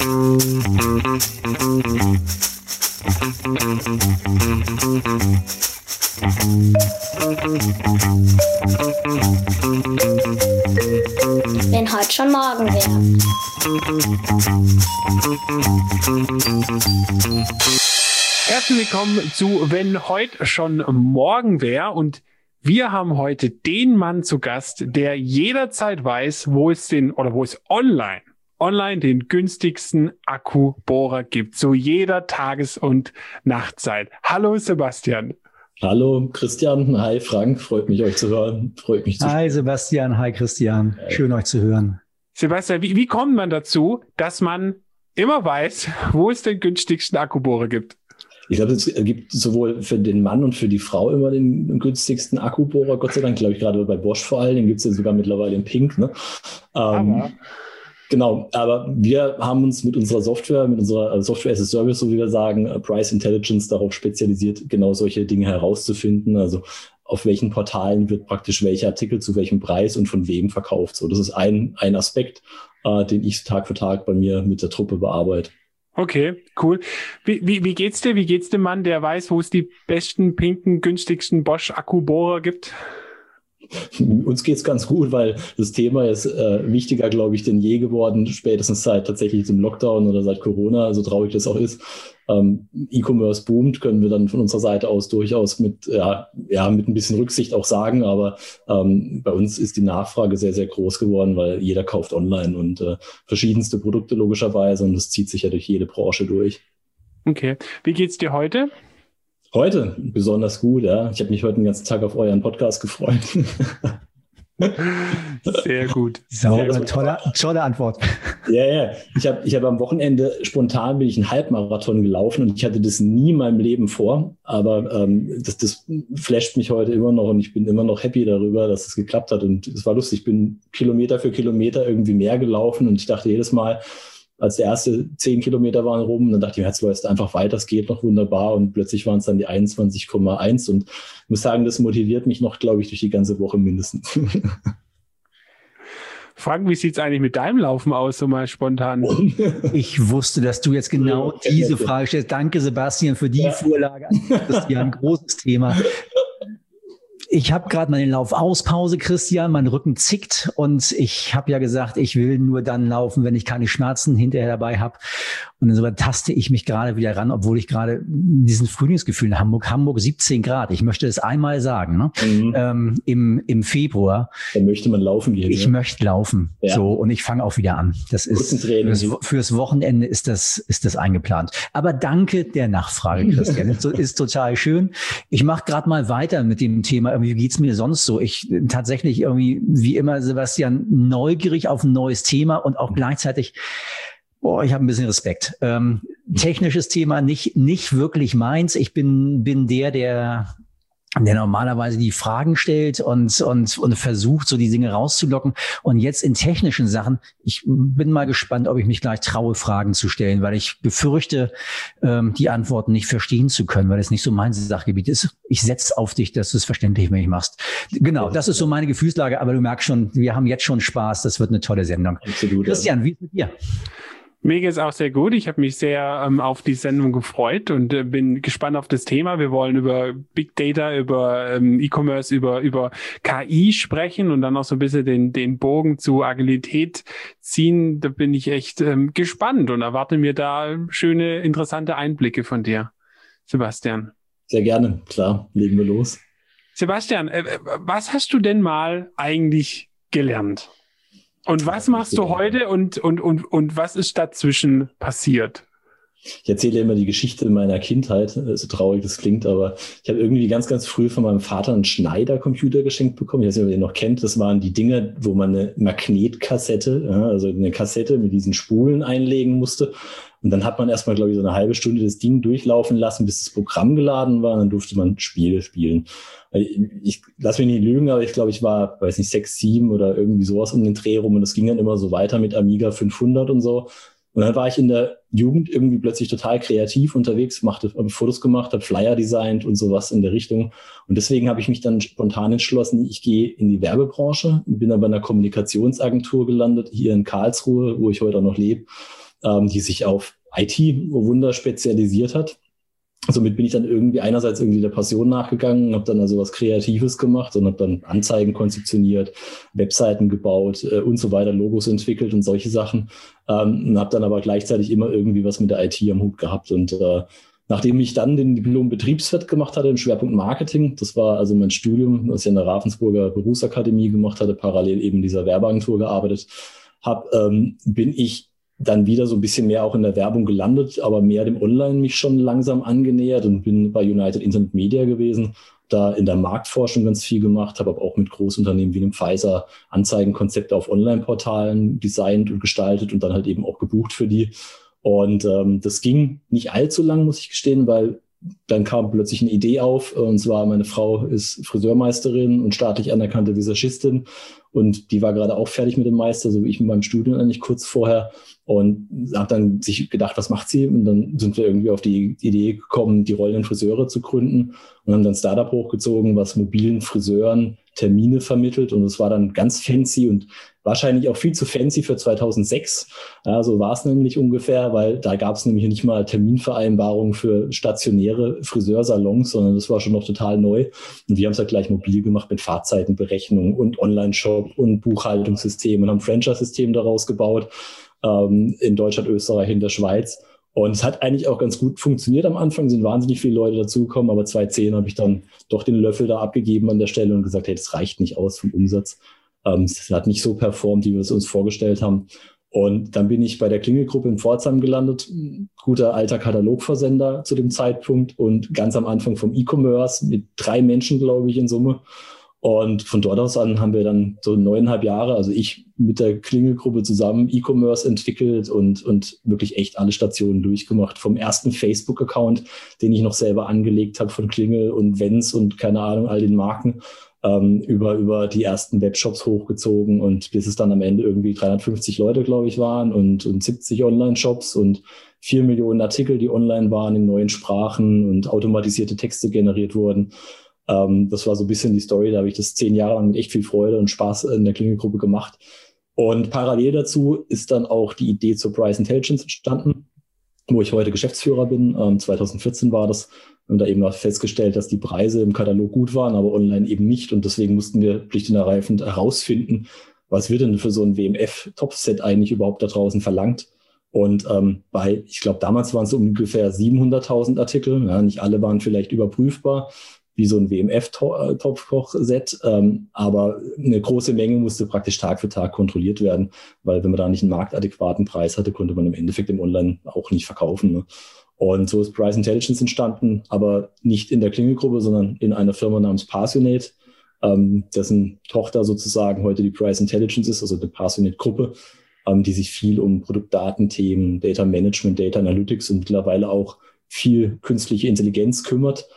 Wenn heute schon morgen wäre. Herzlich willkommen zu Wenn heute schon morgen wäre, und wir haben heute den Mann zu Gast, der jederzeit weiß, wo es online den günstigsten Akkubohrer gibt, zu jeder Tages- und Nachtzeit. Hallo Sebastian. Hallo Christian, hi Frank, freut mich euch zu hören. Hi Sebastian, hi Christian, schön euch zu hören. Sebastian, wie kommt man dazu, dass man immer weiß, wo es den günstigsten Akkubohrer gibt? Ich glaube, es gibt sowohl für den Mann und für die Frau immer den günstigsten Akkubohrer. Gott sei Dank, glaube ich, gerade bei Bosch vor allem, den gibt es ja sogar mittlerweile in Pink. Ne? Genau, aber wir haben uns mit unserer Software as a Service, so wie wir sagen, Price Intelligence, darauf spezialisiert, genau solche Dinge herauszufinden. Also auf welchen Portalen wird praktisch welcher Artikel zu welchem Preis und von wem verkauft. So, das ist ein Aspekt, den ich Tag für Tag bei mir mit der Truppe bearbeite. Okay, cool. Wie geht's dir? Wie geht's dem Mann, der weiß, wo es die besten, pinken, günstigsten Bosch-Akkubohrer gibt? Uns geht's ganz gut, weil das Thema ist wichtiger, glaube ich, denn je geworden, spätestens seit tatsächlich dem Lockdown oder seit Corona, so traurig das auch ist. E-Commerce boomt, können wir dann von unserer Seite aus durchaus mit ein bisschen Rücksicht auch sagen, aber bei uns ist die Nachfrage sehr, sehr groß geworden, weil jeder kauft online und verschiedenste Produkte logischerweise, und das zieht sich ja durch jede Branche durch. Okay. Wie geht's dir heute? Heute besonders gut, ja. Ich habe mich heute den ganzen Tag auf euren Podcast gefreut. Sehr gut. Tolle Antwort. Ja. Ich hab am Wochenende spontan bin ich einen Halbmarathon gelaufen, und ich hatte das nie in meinem Leben vor. Aber das flasht mich heute immer noch, und ich bin immer noch happy darüber, dass es geklappt hat. Und es war lustig. Ich bin Kilometer für Kilometer irgendwie mehr gelaufen, und ich dachte jedes Mal, als der erste 10 Kilometer waren rum, dann dachte ich mir, jetzt läuft es einfach weiter, es geht noch wunderbar, und plötzlich waren es dann die 21,1, und ich muss sagen, das motiviert mich noch, glaube ich, durch die ganze Woche mindestens. Frank, wie sieht's eigentlich mit deinem Laufen aus, so mal spontan? Ich wusste, dass du jetzt genau diese Frage stellst. Danke, Sebastian, für die Vorlage. Das ist ja ein großes Thema. Ich habe gerade meine Laufauspause, Christian, mein Rücken zickt, und ich habe ja gesagt, ich will nur dann laufen, wenn ich keine Schmerzen hinterher dabei habe. Und insofern taste ich mich gerade wieder ran, obwohl ich gerade diesen Frühlingsgefühl in Hamburg 17 Grad, ich möchte es einmal sagen, ne? Im Februar. Da möchte man laufen gehen. Ich möchte laufen, so, und ich fange auch wieder an. Das ist fürs Wochenende ist das eingeplant. Aber danke der Nachfrage, Christian. ist total schön. Ich mache gerade mal weiter mit dem Thema. Wie geht's mir sonst so? Ich tatsächlich irgendwie, wie immer, Sebastian, neugierig auf ein neues Thema, und auch gleichzeitig, ich habe ein bisschen Respekt. Technisches Thema nicht wirklich meins. Ich bin der normalerweise die Fragen stellt und versucht, so die Dinge rauszulocken. Und jetzt in technischen Sachen, ich bin mal gespannt, ob ich mich gleich traue, Fragen zu stellen, weil ich befürchte, die Antworten nicht verstehen zu können, weil es nicht so mein Sachgebiet ist. Ich setze auf dich, dass du es verständlich für mich machst. Genau, das ist so meine Gefühlslage, aber du merkst schon, wir haben jetzt schon Spaß, das wird eine tolle Sendung. Absolut. Christian, wie ist es mit dir? Mir geht es auch sehr gut. Ich habe mich sehr auf die Sendung gefreut und bin gespannt auf das Thema. Wir wollen über Big Data, über E-Commerce, über KI sprechen und dann auch so ein bisschen den Bogen zu Agilität ziehen. Da bin ich echt gespannt und erwarte mir da schöne, interessante Einblicke von dir, Sebastian. Sehr gerne, klar, legen wir los. Sebastian, was hast du denn mal eigentlich gelernt? Und was machst du heute und was ist dazwischen passiert? Ich erzähle immer die Geschichte meiner Kindheit, so traurig das klingt, aber ich habe irgendwie ganz, ganz früh von meinem Vater einen Schneider-Computer geschenkt bekommen. Ich weiß nicht, ob ihr den noch kennt. Das waren die Dinger, wo man eine Magnetkassette, also eine Kassette mit diesen Spulen einlegen musste. Und dann hat man erstmal, glaube ich, so eine halbe Stunde das Ding durchlaufen lassen, bis das Programm geladen war. Und dann durfte man Spiele spielen. Ich lass mich nicht lügen, aber ich glaube, ich war, 6, 7 oder irgendwie sowas um den Dreh rum. Und das ging dann immer so weiter mit Amiga 500 und so. Und dann war ich in der Jugend irgendwie plötzlich total kreativ unterwegs, habe Fotos gemacht, habe Flyer designt und sowas in der Richtung. Und deswegen habe ich mich dann spontan entschlossen, ich gehe in die Werbebranche, bin aber in einer Kommunikationsagentur gelandet, hier in Karlsruhe, wo ich heute auch noch lebe. die sich auf IT-Wunder spezialisiert hat. Somit bin ich dann irgendwie einerseits irgendwie der Passion nachgegangen, habe dann also was Kreatives gemacht und habe dann Anzeigen konzeptioniert, Webseiten gebaut und so weiter, Logos entwickelt und solche Sachen. Und habe dann aber gleichzeitig immer irgendwie was mit der IT am Hut gehabt. Und nachdem ich dann den Diplom-Betriebswirt gemacht hatte im Schwerpunkt Marketing, das war also mein Studium, das ich an der Ravensburger Berufsakademie gemacht hatte, parallel eben dieser Werbeagentur gearbeitet habe, bin ich dann wieder so ein bisschen mehr auch in der Werbung gelandet, aber mehr dem Online mich schon langsam angenähert und bin bei United Internet Media gewesen, da in der Marktforschung ganz viel gemacht, habe aber auch mit Großunternehmen wie dem Pfizer Anzeigenkonzepte auf Online-Portalen designt und gestaltet und dann halt eben auch gebucht für die. Und das ging nicht allzu lang, muss ich gestehen, weil dann kam plötzlich eine Idee auf, und zwar meine Frau ist Friseurmeisterin und staatlich anerkannte Visagistin und die war gerade auch fertig mit dem Meister, so wie ich mit meinem Studium eigentlich kurz vorher, und habe dann sich gedacht, was macht sie? Und dann sind wir irgendwie auf die Idee gekommen, die rollenden Friseure zu gründen und haben dann ein Startup hochgezogen, was mobilen Friseuren Termine vermittelt, und es war dann ganz fancy und wahrscheinlich auch viel zu fancy für 2006. Ja, so war es nämlich ungefähr, weil da gab es nämlich nicht mal Terminvereinbarungen für stationäre Friseursalons, sondern das war schon noch total neu. Und wir haben es halt gleich mobil gemacht mit Fahrzeitenberechnung und Online-Shop und Buchhaltungssystem und haben ein Franchise-System daraus gebaut, in Deutschland, Österreich, in der Schweiz. Und es hat eigentlich auch ganz gut funktioniert am Anfang, sind wahnsinnig viele Leute dazugekommen, aber 2010 habe ich dann doch den Löffel da abgegeben an der Stelle und gesagt, hey, das reicht nicht aus vom Umsatz. Es hat nicht so performt, wie wir es uns vorgestellt haben. Und dann bin ich bei der Klingelgruppe in Pforzheim gelandet, guter alter Katalogversender zu dem Zeitpunkt und ganz am Anfang vom E-Commerce mit 3 Menschen, glaube ich, in Summe. Und von dort aus an haben wir dann so 9,5 Jahre, also ich mit der Klingelgruppe zusammen E-Commerce entwickelt und wirklich echt alle Stationen durchgemacht. Vom ersten Facebook-Account, den ich noch selber angelegt habe von Klingel und Vents und keine Ahnung, all den Marken, über die ersten Webshops hochgezogen und bis es dann am Ende irgendwie 350 Leute, glaube ich, waren und 70 Online-Shops und 4 Millionen Artikel, die online waren in neuen Sprachen und automatisierte Texte generiert wurden. Das war so ein bisschen die Story, da habe ich das 10 Jahre lang mit echt viel Freude und Spaß in der Klingelgruppe gemacht. Und parallel dazu ist dann auch die Idee zur Price Intelligence entstanden, wo ich heute Geschäftsführer bin. 2014 war das. Und da eben auch festgestellt, dass die Preise im Katalog gut waren, aber online eben nicht. Und deswegen mussten wir schlicht und ergreifend herausfinden, was wird denn für so ein WMF-Topset eigentlich überhaupt da draußen verlangt. Und ich glaube, damals waren es ungefähr 700.000 Artikel. Ja, nicht alle waren vielleicht überprüfbar, wie so ein WMF-Topfkoch-Set. Aber eine große Menge musste praktisch Tag für Tag kontrolliert werden, weil wenn man da nicht einen marktadäquaten Preis hatte, konnte man im Endeffekt im Online auch nicht verkaufen. Ne? Und so ist Price Intelligence entstanden, aber nicht in der Klingelgruppe, sondern in einer Firma namens Passionate, dessen Tochter sozusagen heute die Price Intelligence ist, also die Passionate-Gruppe, die sich viel um Produktdatenthemen, Data Management, Data Analytics und mittlerweile auch viel künstliche Intelligenz kümmert.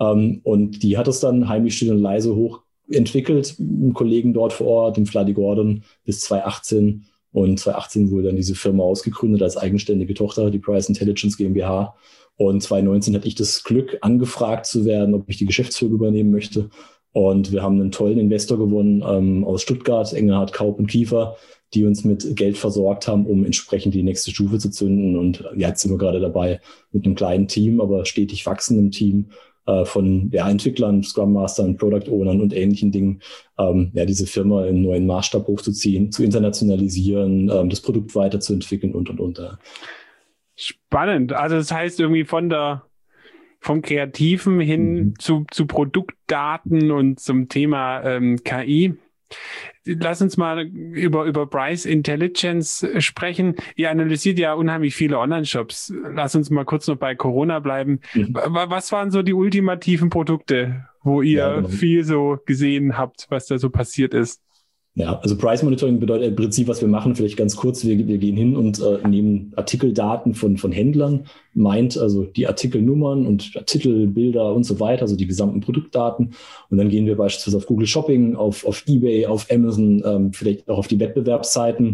Und die hat es dann heimlich still und leise hochentwickelt, einen Kollegen dort vor Ort, den Vladi Gordon, bis 2018. Und 2018 wurde dann diese Firma ausgegründet als eigenständige Tochter, die Price Intelligence GmbH. Und 2019 hatte ich das Glück, angefragt zu werden, ob ich die Geschäftsführung übernehmen möchte. Und wir haben einen tollen Investor gewonnen aus Stuttgart, Engelhardt, Kaup und Kiefer, die uns mit Geld versorgt haben, um entsprechend die nächste Stufe zu zünden. Und jetzt sind wir gerade dabei mit einem kleinen Team, aber stetig wachsendem Team von Entwicklern, Scrum Mastern, Product Ownern und ähnlichen Dingen, diese Firma in einen neuen Maßstab hochzuziehen, zu internationalisieren, das Produkt weiterzuentwickeln und. Spannend. Also das heißt irgendwie vom Kreativen hin zu Produktdaten und zum Thema KI. Lass uns mal über Price Intelligence sprechen. Ihr analysiert ja unheimlich viele Online-Shops. Lass uns mal kurz noch bei Corona bleiben. Was waren so die ultimativen Produkte, wo ihr viel so gesehen habt, was da so passiert ist? Ja, also Price Monitoring bedeutet im Prinzip, was wir machen, vielleicht ganz kurz, wir gehen hin und nehmen Artikeldaten von Händlern, meint also die Artikelnummern und Titel, Bilder und so weiter, also die gesamten Produktdaten. Und dann gehen wir beispielsweise auf Google Shopping, auf eBay, auf Amazon, vielleicht auch auf die Wettbewerbsseiten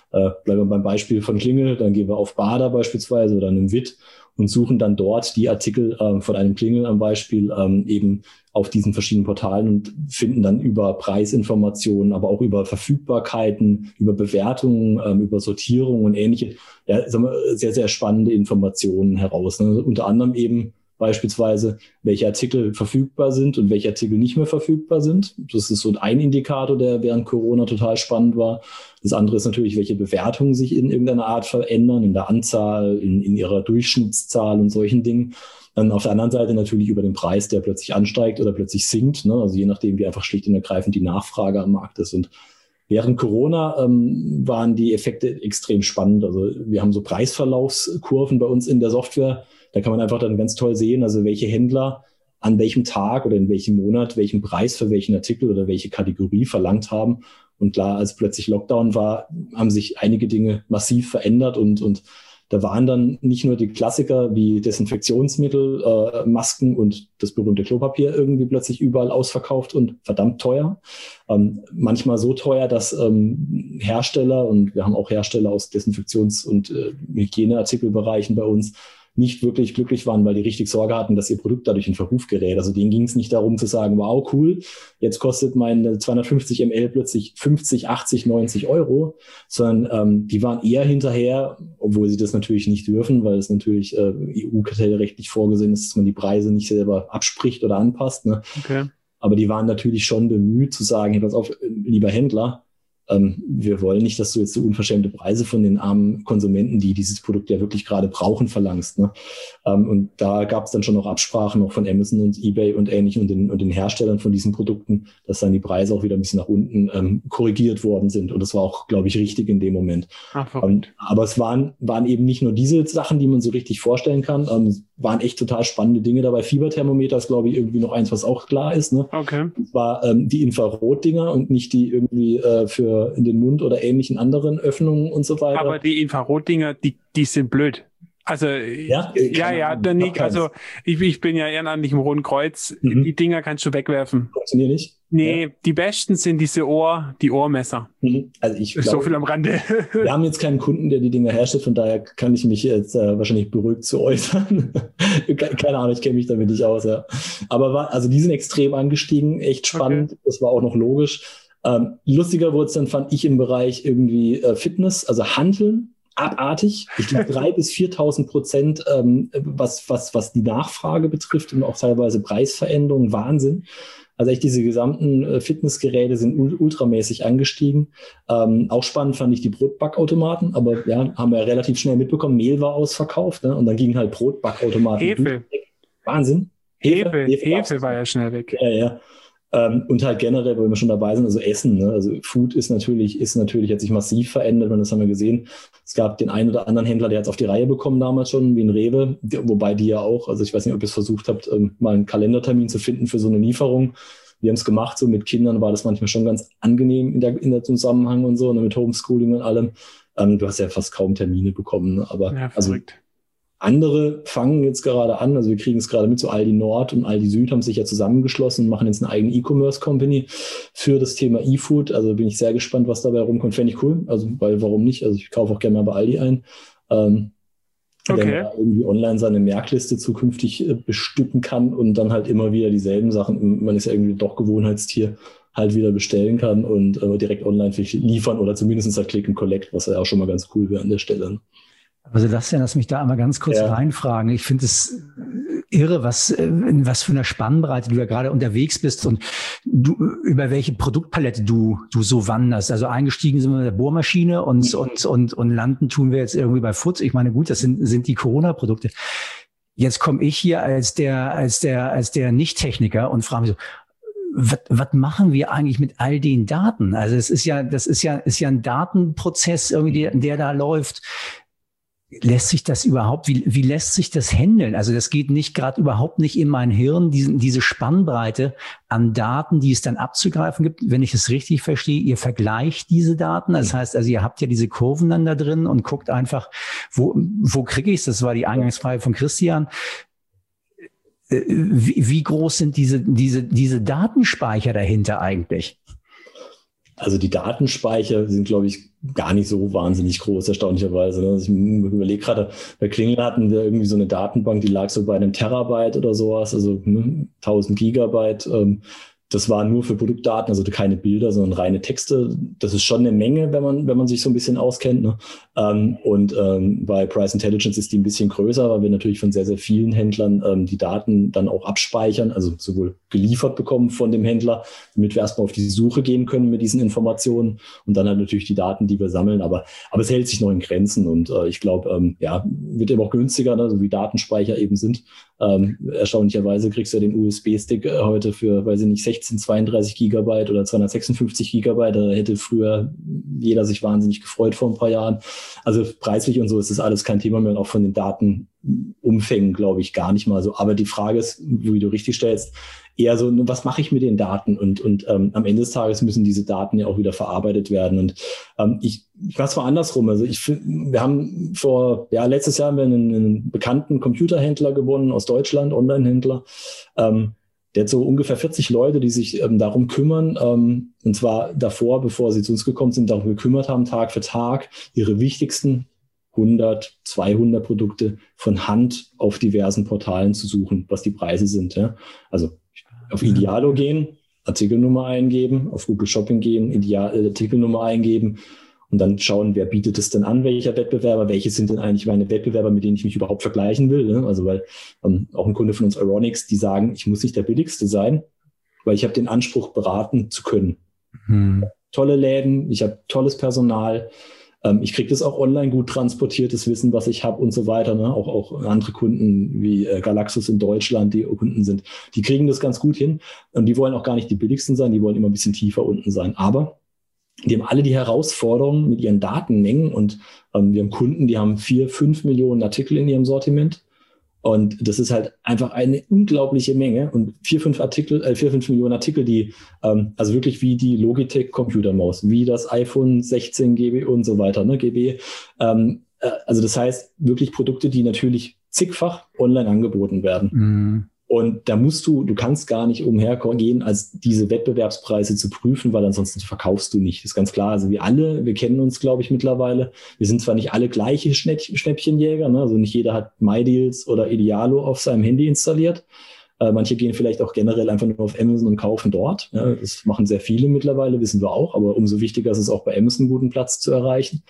Bleiben wir beim Beispiel von Klingel, dann gehen wir auf Bader beispielsweise oder einem Witt und suchen dann dort die Artikel von einem Klingel am Beispiel eben auf diesen verschiedenen Portalen und finden dann über Preisinformationen, aber auch über Verfügbarkeiten, über Bewertungen, über Sortierung und ähnliche, ja, sagen wir, sehr, sehr spannende Informationen heraus. Ne? Unter anderem eben beispielsweise, welche Artikel verfügbar sind und welche Artikel nicht mehr verfügbar sind. Das ist so ein Indikator, der während Corona total spannend war. Das andere ist natürlich, welche Bewertungen sich in irgendeiner Art verändern, in der Anzahl, in ihrer Durchschnittszahl und solchen Dingen. Dann auf der anderen Seite natürlich über den Preis, der plötzlich ansteigt oder plötzlich sinkt. Ne? Also je nachdem, wie einfach schlicht und ergreifend die Nachfrage am Markt ist. Und während Corona waren die Effekte extrem spannend. Also wir haben so Preisverlaufskurven bei uns in der Software. Da kann man einfach dann ganz toll sehen, also welche Händler an welchem Tag oder in welchem Monat welchen Preis für welchen Artikel oder welche Kategorie verlangt haben. Und klar, als plötzlich Lockdown war, haben sich einige Dinge massiv verändert und da waren dann nicht nur die Klassiker wie Desinfektionsmittel, Masken und das berühmte Klopapier irgendwie plötzlich überall ausverkauft und verdammt teuer. Manchmal so teuer, dass Hersteller, und wir haben auch Hersteller aus Desinfektions- und Hygieneartikelbereichen bei uns, nicht wirklich glücklich waren, weil die richtig Sorge hatten, dass ihr Produkt dadurch in Verruf gerät. Also denen ging es nicht darum zu sagen, wow, cool, jetzt kostet meine 250 ml plötzlich 50, 80, 90 Euro, sondern die waren eher hinterher, obwohl sie das natürlich nicht dürfen, weil es natürlich EU-kartellrechtlich vorgesehen ist, dass man die Preise nicht selber abspricht oder anpasst. Ne? Okay. Aber die waren natürlich schon bemüht zu sagen, hey, pass auf, lieber Händler, wir wollen nicht, dass du jetzt so unverschämte Preise von den armen Konsumenten, die dieses Produkt ja wirklich gerade brauchen, verlangst. Ne? Und da gab es dann schon noch Absprachen auch von Amazon und eBay und ähnlichen und den Herstellern von diesen Produkten, dass dann die Preise auch wieder ein bisschen nach unten korrigiert worden sind. Und das war auch, glaube ich, richtig in dem Moment. Aber es waren eben nicht nur diese Sachen, die man so richtig vorstellen kann. Es waren echt total spannende Dinge dabei. Fieberthermometer ist, glaube ich, irgendwie noch eins, was auch klar ist. Ne? Okay. Das war die Infrarotdinger und nicht die irgendwie für in den Mund oder ähnlichen anderen Öffnungen und so weiter. Aber die Infrarotdinger, die sind blöd. Also ich bin ja ehrenamtlich im Roten Kreuz. Die Dinger kannst du wegwerfen. Funktioniert nicht? Nee, die besten sind die Ohrmesser. Also ich glaube, so viel am Rande. Wir haben jetzt keinen Kunden, der die Dinger herstellt, von daher kann ich mich jetzt wahrscheinlich beruhigt zu äußern. Keine Ahnung, ich kenne mich damit nicht aus. Ja. Aber also die sind extrem angestiegen, echt spannend. Okay. Das war auch noch logisch. Lustiger wurde es dann, fand ich, im Bereich irgendwie Fitness, also Hanteln. Abartig. Ich glaube 3.000 bis 4.000%, was die Nachfrage betrifft und auch teilweise Preisveränderungen. Wahnsinn. Also echt diese gesamten Fitnessgeräte sind ultramäßig angestiegen. Auch spannend fand ich die Brotbackautomaten, aber ja, haben wir relativ schnell mitbekommen, Mehl war ausverkauft, ne? Und dann gingen halt Brotbackautomaten. Hefe. Wahnsinn. Hefe war ja schnell weg. Ja. Und halt generell, wenn wir schon dabei sind, also Essen, ne? Also Food ist natürlich, hat sich massiv verändert und das haben wir gesehen. Es gab den einen oder anderen Händler, der hat es auf die Reihe bekommen damals schon, wie ein Rewe, wobei die ja auch, also ich weiß nicht, ob ihr es versucht habt, mal einen Kalendertermin zu finden für so eine Lieferung. Wir haben es gemacht, so mit Kindern war das manchmal schon ganz angenehm in der Zusammenhang und so, ne? Mit Homeschooling und allem. Du hast ja fast kaum Termine bekommen, ne? Aber ja, also andere fangen jetzt gerade an, also wir kriegen es gerade mit, so Aldi Nord und Aldi Süd haben sich ja zusammengeschlossen und machen jetzt eine eigene E-Commerce-Company für das Thema E-Food. Also bin ich sehr gespannt, was dabei rumkommt. Fände ich cool, also weil warum nicht? Also ich kaufe auch gerne mal bei Aldi ein. Wenn man da irgendwie online seine Merkliste zukünftig bestücken kann und dann halt immer wieder dieselben Sachen, man ist ja irgendwie doch Gewohnheitstier, halt wieder bestellen kann und direkt online liefern oder zumindest halt Click and Collect, was ja auch schon mal ganz cool wäre an der Stelle. Also lass mich da einmal ganz kurz reinfragen. Ich finde es irre, was für eine Spannbreite du da gerade unterwegs bist und über welche Produktpalette du so wanderst. Also eingestiegen sind wir mit der Bohrmaschine und landen tun wir jetzt irgendwie bei Foods. Ich meine, gut, das sind die Corona-Produkte. Jetzt komme ich hier als der Nicht-Techniker und frage mich so, was machen wir eigentlich mit all den Daten? Also das ist ja ein Datenprozess irgendwie, der da läuft. Lässt sich das überhaupt, wie lässt sich das handeln? Also das geht nicht gerade überhaupt nicht in mein Hirn, diese Spannbreite an Daten, die es dann abzugreifen gibt. Wenn ich es richtig verstehe, ihr vergleicht diese Daten. Das heißt, also ihr habt ja diese Kurven dann da drin und guckt einfach, wo kriege ich es? Das war die Eingangsfrage von Christian. Wie groß sind diese Datenspeicher dahinter eigentlich? Also die Datenspeicher sind, glaube ich, gar nicht so wahnsinnig groß, erstaunlicherweise. Also ich überlege gerade, bei Klingel hatten wir irgendwie so eine Datenbank, die lag so bei einem Terabyte oder sowas, also 1000 Gigabyte. Das war nur für Produktdaten, also keine Bilder, sondern reine Texte. Das ist schon eine Menge, wenn man sich so ein bisschen auskennt. Ne? Bei Price Intelligence ist die ein bisschen größer, weil wir natürlich von sehr, sehr vielen Händlern die Daten dann auch abspeichern, also sowohl geliefert bekommen von dem Händler, damit wir erstmal auf die Suche gehen können mit diesen Informationen und dann halt natürlich die Daten, die wir sammeln. Aber es hält sich noch in Grenzen und ich glaube, wird eben auch günstiger, ne? So wie Datenspeicher eben sind. Erstaunlicherweise kriegst du ja den USB-Stick heute für, weiß ich nicht, 16, 32 Gigabyte oder 256 Gigabyte. Da hätte früher jeder sich wahnsinnig gefreut vor ein paar Jahren. Also preislich und so ist das alles kein Thema mehr und auch von den Datenumfängen, glaube ich, gar nicht mal so. Aber die Frage ist, wie du richtig stellst, eher so, was mache ich mit den Daten? Und am Ende des Tages müssen diese Daten ja auch wieder verarbeitet werden. Und ich mach's mal andersrum. Also wir haben letztes Jahr haben wir einen bekannten Computerhändler gewonnen aus Deutschland, Online-Händler. Der hat so ungefähr 40 Leute, die sich darum kümmern, und zwar davor, bevor sie zu uns gekommen sind, darum gekümmert haben, Tag für Tag, ihre wichtigsten 100, 200 Produkte von Hand auf diversen Portalen zu suchen, was die Preise sind. Ja? Also auf Idealo gehen, Artikelnummer eingeben, auf Google Shopping gehen, Artikelnummer eingeben und dann schauen, wer bietet es denn an, welcher Wettbewerber, welche sind denn eigentlich meine Wettbewerber, mit denen ich mich überhaupt vergleichen will. Ne? Also weil auch ein Kunde von uns, Euronics, die sagen, ich muss nicht der Billigste sein, weil ich habe den Anspruch, beraten zu können. Tolle Läden, ich habe tolles Personal, ich kriege das auch online gut transportiert, das Wissen, was ich habe und so weiter. Ne? Auch andere Kunden wie Galaxus in Deutschland, die Kunden sind, die kriegen das ganz gut hin. Und die wollen auch gar nicht die billigsten sein, die wollen immer ein bisschen tiefer unten sein. Aber die haben alle die Herausforderungen mit ihren Datenmengen und wir haben Kunden, die haben 4, 5 Millionen Artikel in ihrem Sortiment. Und das ist halt einfach eine unglaubliche Menge und 4, 5 Millionen Artikel, die, also wirklich wie die Logitech Computermaus, wie das iPhone 16 GB und so weiter, ne, GB. Also das heißt wirklich Produkte, die natürlich zigfach online angeboten werden. Und da du kannst gar nicht umhergehen, als diese Wettbewerbspreise zu prüfen, weil ansonsten verkaufst du nicht. Das ist ganz klar. Also wir kennen uns, glaube ich, mittlerweile. Wir sind zwar nicht alle gleiche Schnäppchenjäger, ne? Also nicht jeder hat MyDeals oder Idealo auf seinem Handy installiert. Manche gehen vielleicht auch generell einfach nur auf Amazon und kaufen dort. Ja, das machen sehr viele mittlerweile, wissen wir auch. Aber umso wichtiger ist es auch bei Amazon, einen guten Platz zu erreichen.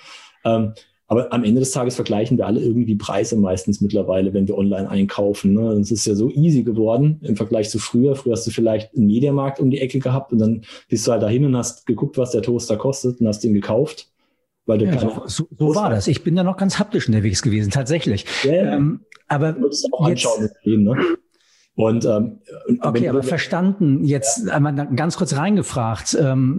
Aber am Ende des Tages vergleichen wir alle irgendwie Preise meistens mittlerweile, wenn wir online einkaufen. Ne? Es ist ja so easy geworden im Vergleich zu früher. Früher hast du vielleicht einen Mediamarkt um die Ecke gehabt und dann bist du halt dahin und hast geguckt, was der Toaster kostet und hast den gekauft. Weil du so war das. Ich bin da noch ganz haptisch unterwegs gewesen, tatsächlich. Ja, aber du musst auch anschauen mit denen, ne? Und, okay, aber verstanden. Jetzt einmal ganz kurz reingefragt.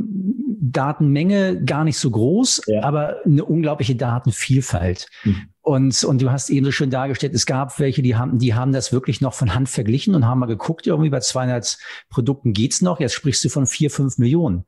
Datenmenge gar nicht so groß, aber eine unglaubliche Datenvielfalt. Und du hast eben so schön dargestellt, es gab welche, die haben das wirklich noch von Hand verglichen und haben mal geguckt, irgendwie bei 200 Produkten geht's noch. Jetzt sprichst du von 4, 5 Millionen.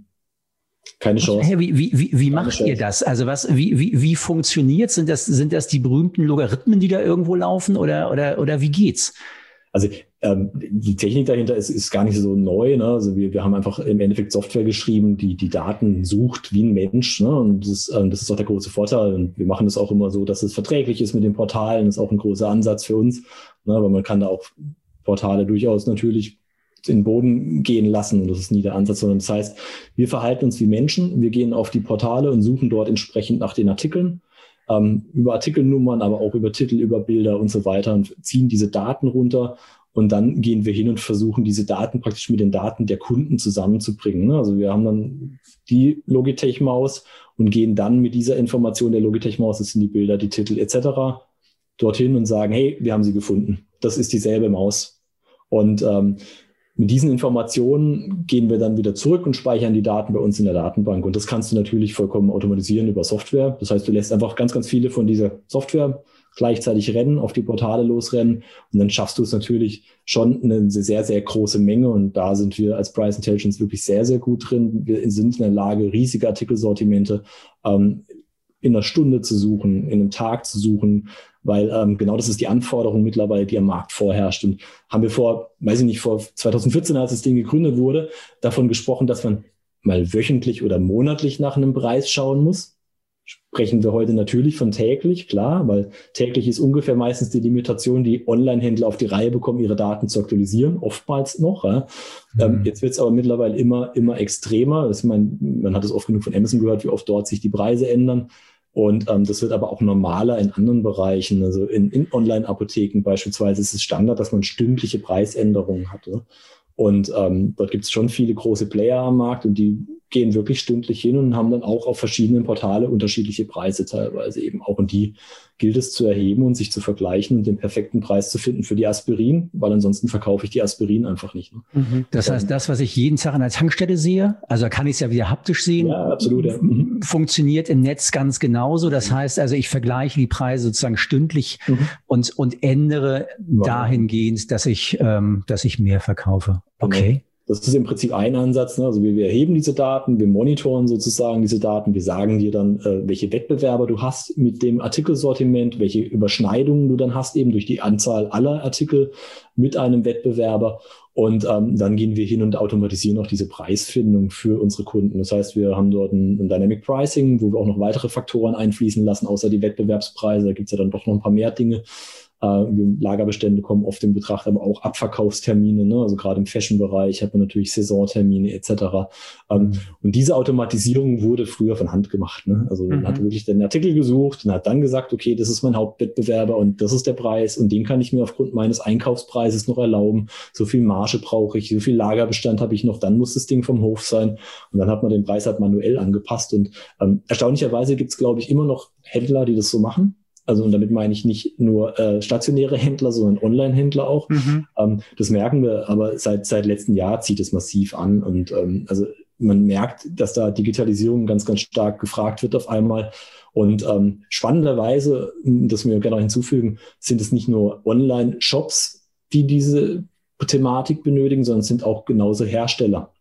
Keine Chance. Hey, wie macht ihr das? Also wie funktioniert? Sind das die berühmten Logarithmen, die da irgendwo laufen oder wie geht's? Also die Technik dahinter ist gar nicht so neu. Ne? Also wir haben einfach im Endeffekt Software geschrieben, die Daten sucht wie ein Mensch. Ne? Und das ist auch der große Vorteil. Und wir machen das auch immer so, dass es verträglich ist mit den Portalen. Das ist auch ein großer Ansatz für uns. Ne? Aber man kann da auch Portale durchaus natürlich in den Boden gehen lassen. Und das ist nie der Ansatz, sondern das heißt, wir verhalten uns wie Menschen. Wir gehen auf die Portale und suchen dort entsprechend nach den Artikeln. Über Artikelnummern, aber auch über Titel, über Bilder und so weiter und ziehen diese Daten runter und dann gehen wir hin und versuchen, diese Daten praktisch mit den Daten der Kunden zusammenzubringen. Also wir haben dann die Logitech-Maus und gehen dann mit dieser Information der Logitech-Maus, das sind die Bilder, die Titel etc., dorthin und sagen, hey, wir haben sie gefunden. Das ist dieselbe Maus. Und mit diesen Informationen gehen wir dann wieder zurück und speichern die Daten bei uns in der Datenbank. Und das kannst du natürlich vollkommen automatisieren über Software. Das heißt, du lässt einfach ganz, ganz viele von dieser Software gleichzeitig rennen, auf die Portale losrennen. Und dann schaffst du es natürlich schon eine sehr, sehr große Menge. Und da sind wir als Price Intelligence wirklich sehr, sehr gut drin. Wir sind in der Lage, riesige Artikelsortimente in einer Stunde zu suchen, in einem Tag zu suchen, weil genau das ist die Anforderung mittlerweile, die am Markt vorherrscht. Und haben wir vor 2014, als das Ding gegründet wurde, davon gesprochen, dass man mal wöchentlich oder monatlich nach einem Preis schauen muss. Sprechen wir heute natürlich von täglich, klar, weil täglich ist ungefähr meistens die Limitation, die Online-Händler auf die Reihe bekommen, ihre Daten zu aktualisieren, oftmals noch. Ja. Jetzt wird es aber mittlerweile immer extremer. Man hat es oft genug von Amazon gehört, wie oft dort sich die Preise ändern. Und das wird aber auch normaler in anderen Bereichen. Also in Online-Apotheken beispielsweise ist es Standard, dass man stündliche Preisänderungen hat. Ja. Und dort gibt es schon viele große Player am Markt und die gehen wirklich stündlich hin und haben dann auch auf verschiedenen Portale unterschiedliche Preise teilweise eben auch. Und die gilt es zu erheben und sich zu vergleichen und den perfekten Preis zu finden für die Aspirin, weil ansonsten verkaufe ich die Aspirin einfach nicht. Ne? Mhm. Das heißt, das, was ich jeden Tag an der Tankstelle sehe, also kann ich es ja wieder haptisch sehen, ja, absolut, ja. Funktioniert im Netz ganz genauso. Das heißt also, ich vergleiche die Preise sozusagen stündlich und ändere dahingehend, dass ich mehr verkaufe. Okay. Das ist im Prinzip ein Ansatz. Ne? Also wir erheben diese Daten, wir monitoren sozusagen diese Daten, wir sagen dir dann, welche Wettbewerber du hast mit dem Artikelsortiment, welche Überschneidungen du dann hast, eben durch die Anzahl aller Artikel mit einem Wettbewerber. Und dann gehen wir hin und automatisieren auch diese Preisfindung für unsere Kunden. Das heißt, wir haben dort ein Dynamic Pricing, wo wir auch noch weitere Faktoren einfließen lassen, außer die Wettbewerbspreise. Da gibt es ja dann doch noch ein paar mehr Dinge. Lagerbestände kommen oft in Betracht, aber auch Abverkaufstermine, ne? Also gerade im Fashion-Bereich hat man natürlich Saisontermine etc. Und diese Automatisierung wurde früher von Hand gemacht. Ne? Also man hat wirklich den Artikel gesucht und hat dann gesagt, okay, das ist mein Hauptwettbewerber und das ist der Preis und den kann ich mir aufgrund meines Einkaufspreises noch erlauben. So viel Marge brauche ich, so viel Lagerbestand habe ich noch, dann muss das Ding vom Hof sein. Und dann hat man den Preis halt manuell angepasst. Und erstaunlicherweise gibt es, glaube ich, immer noch Händler, die das so machen. Also und damit meine ich nicht nur stationäre Händler, sondern Online-Händler auch. Das merken wir, aber seit letztem Jahr zieht es massiv an. Und also man merkt, dass da Digitalisierung ganz, ganz stark gefragt wird auf einmal. Und spannenderweise, das wir gerne noch hinzufügen, sind es nicht nur Online-Shops, die diese Thematik benötigen, sondern es sind auch genauso Hersteller.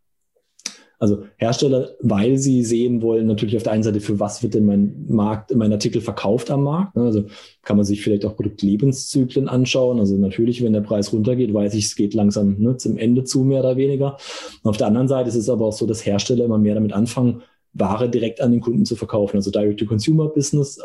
Also Hersteller, weil sie sehen wollen, natürlich auf der einen Seite, für was wird denn mein Artikel verkauft am Markt. Also kann man sich vielleicht auch Produktlebenszyklen anschauen. Also natürlich, wenn der Preis runtergeht, weiß ich, es geht langsam zum Ende zu, mehr oder weniger. Und auf der anderen Seite ist es aber auch so, dass Hersteller immer mehr damit anfangen, Ware direkt an den Kunden zu verkaufen. Also Direct-to-Consumer-Business,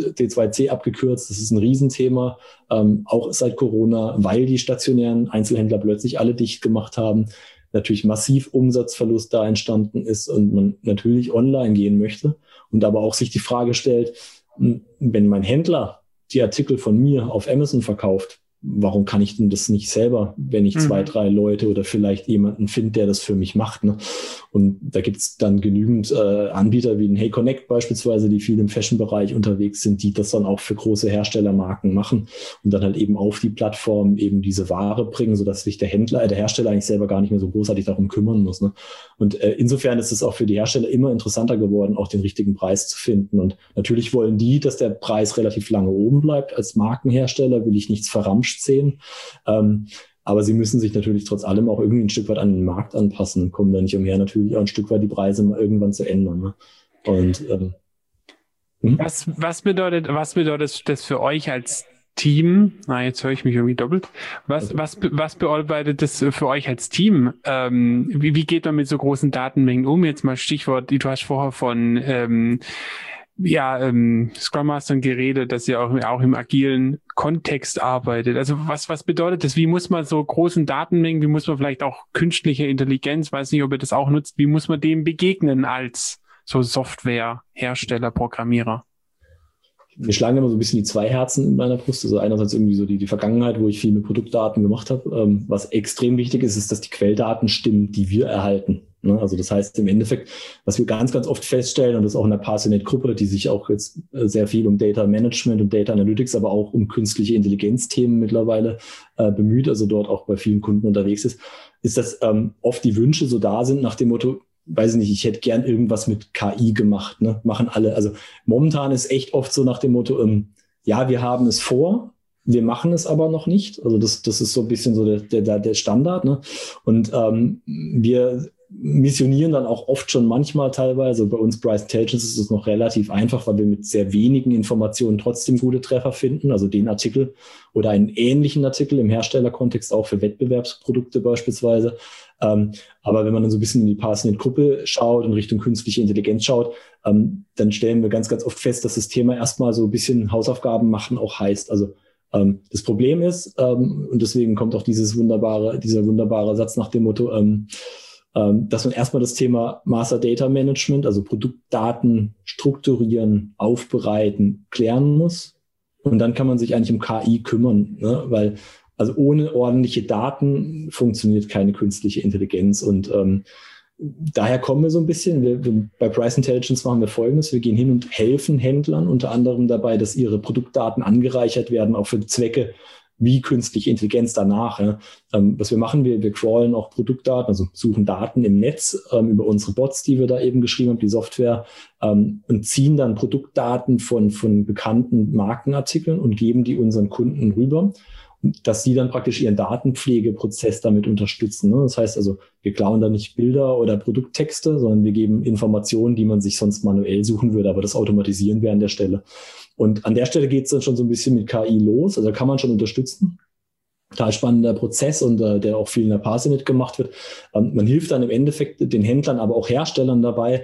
D2C abgekürzt, das ist ein Riesenthema, auch seit Corona, weil die stationären Einzelhändler plötzlich alle dicht gemacht haben. Natürlich massiv Umsatzverlust da entstanden ist und man natürlich online gehen möchte und aber auch sich die Frage stellt, wenn mein Händler die Artikel von mir auf Amazon verkauft, warum kann ich denn das nicht selber, wenn ich 2, 3 Leute oder vielleicht jemanden finde, der das für mich macht, ne? Und da gibt's dann genügend Anbieter wie ein Hey Connect beispielsweise, die viel im Fashion-Bereich unterwegs sind, die das dann auch für große Herstellermarken machen und dann halt eben auf die Plattform eben diese Ware bringen, sodass sich der Hersteller eigentlich selber gar nicht mehr so großartig darum kümmern muss, ne? Und insofern ist es auch für die Hersteller immer interessanter geworden, auch den richtigen Preis zu finden. Und natürlich wollen die, dass der Preis relativ lange oben bleibt. Als Markenhersteller will ich nichts verramscht sehen. Aber sie müssen sich natürlich trotz allem auch irgendwie ein Stück weit an den Markt anpassen und kommen da nicht umher, natürlich auch ein Stück weit die Preise mal irgendwann zu ändern. Ne? Und was bedeutet das für euch als Team? Jetzt höre ich mich irgendwie doppelt. Was bedeutet das für euch als Team? Wie geht man mit so großen Datenmengen um? Jetzt mal Stichwort, du hast vorher von Scrum Mastern geredet, dass ihr auch im agilen Kontext arbeitet. Also was bedeutet das? Wie muss man so großen Datenmengen, wie muss man vielleicht auch künstliche Intelligenz, weiß nicht, ob ihr das auch nutzt, wie muss man dem begegnen als so Softwarehersteller, Programmierer? Wir schlagen immer so ein bisschen die zwei Herzen in meiner Brust. Also einerseits irgendwie so die Vergangenheit, wo ich viel mit Produktdaten gemacht habe. Was extrem wichtig ist, ist, dass die Quelldaten stimmen, die wir erhalten. Also das heißt im Endeffekt, was wir ganz, ganz oft feststellen, und das ist auch in der Parsenet-Gruppe, die sich auch jetzt sehr viel um Data Management und Data Analytics, aber auch um künstliche Intelligenz-Themen mittlerweile bemüht, also dort auch bei vielen Kunden unterwegs ist, dass oft die Wünsche so da sind nach dem Motto, weiß ich nicht, ich hätte gern irgendwas mit KI gemacht, ne? Machen alle. Also momentan ist echt oft so nach dem Motto, ja, wir haben es vor, wir machen es aber noch nicht. Also das ist so ein bisschen so der Standard, ne? Und wir missionieren dann auch oft schon manchmal teilweise. Bei uns Price Intelligence ist es noch relativ einfach, weil wir mit sehr wenigen Informationen trotzdem gute Treffer finden. Also den Artikel oder einen ähnlichen Artikel im Herstellerkontext auch für Wettbewerbsprodukte beispielsweise. Aber wenn man dann so ein bisschen in die Parsnet-Gruppe schaut und Richtung künstliche Intelligenz schaut, dann stellen wir ganz, ganz oft fest, dass das Thema erstmal so ein bisschen Hausaufgaben machen auch heißt. Also das Problem ist, und deswegen kommt auch dieser wunderbare Satz nach dem Motto, dass man erstmal das Thema Master Data Management, also Produktdaten strukturieren, aufbereiten, klären muss. Und dann kann man sich eigentlich um KI kümmern, ne? Weil also ohne ordentliche Daten funktioniert keine künstliche Intelligenz. Und daher kommen wir so ein bisschen. Bei Price Intelligence machen wir Folgendes. Wir gehen hin und helfen Händlern unter anderem dabei, dass ihre Produktdaten angereichert werden, auch für Zwecke wie künstliche Intelligenz danach. Ja. Was wir machen, wir crawlen auch Produktdaten, also suchen Daten im Netz über unsere Bots, die wir da eben geschrieben haben, die Software, und ziehen dann Produktdaten von bekannten Markenartikeln und geben die unseren Kunden rüber, dass sie dann praktisch ihren Datenpflegeprozess damit unterstützen. Ne? Das heißt also, wir klauen da nicht Bilder oder Produkttexte, sondern wir geben Informationen, die man sich sonst manuell suchen würde, aber das automatisieren wir an der Stelle. Und an der Stelle geht es dann schon so ein bisschen mit KI los, also kann man schon unterstützen. Total spannender Prozess und der auch viel in der Parsnet gemacht wird. Man hilft dann im Endeffekt den Händlern, aber auch Herstellern dabei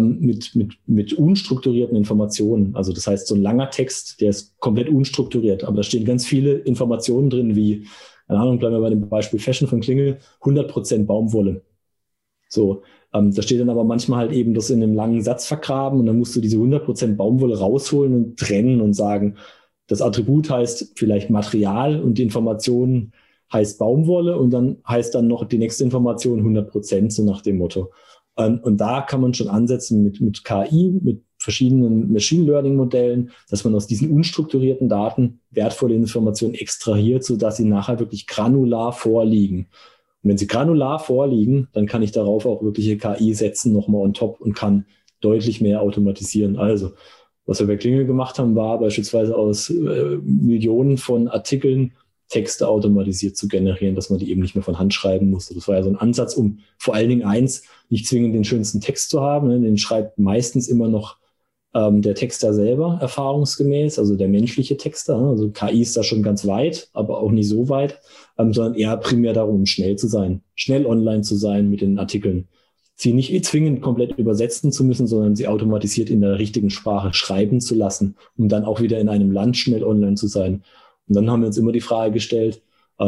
mit unstrukturierten Informationen. Also das heißt, so ein langer Text, der ist komplett unstrukturiert, aber da stehen ganz viele Informationen drin, wie, keine Ahnung, bleiben wir bei dem Beispiel Fashion von Klingel, 100% Baumwolle. So, da steht dann aber manchmal halt eben das in einem langen Satz vergraben und dann musst du diese 100% Baumwolle rausholen und trennen und sagen, das Attribut heißt vielleicht Material und die Information heißt Baumwolle und dann heißt dann noch die nächste Information 100%, so nach dem Motto. Und da kann man schon ansetzen mit KI, mit verschiedenen Machine Learning Modellen, dass man aus diesen unstrukturierten Daten wertvolle Informationen extrahiert, sodass sie nachher wirklich granular vorliegen. Und wenn sie granular vorliegen, dann kann ich darauf auch wirkliche KI setzen, nochmal on top und kann deutlich mehr automatisieren. Also, was wir bei Klingel gemacht haben, war beispielsweise aus Millionen von Artikeln Texte automatisiert zu generieren, dass man die eben nicht mehr von Hand schreiben musste. Das war ja so ein Ansatz, um vor allen Dingen nicht zwingend den schönsten Text zu haben. Ne? Den schreibt meistens immer noch der Texter selber erfahrungsgemäß, also der menschliche Texter. Ne? Also KI ist da schon ganz weit, aber auch nicht so weit, sondern eher primär darum, schnell zu sein, schnell online zu sein mit den Artikeln. Sie nicht zwingend komplett übersetzen zu müssen, sondern sie automatisiert in der richtigen Sprache schreiben zu lassen, um dann auch wieder in einem Land schnell online zu sein. Und dann haben wir uns immer die Frage gestellt,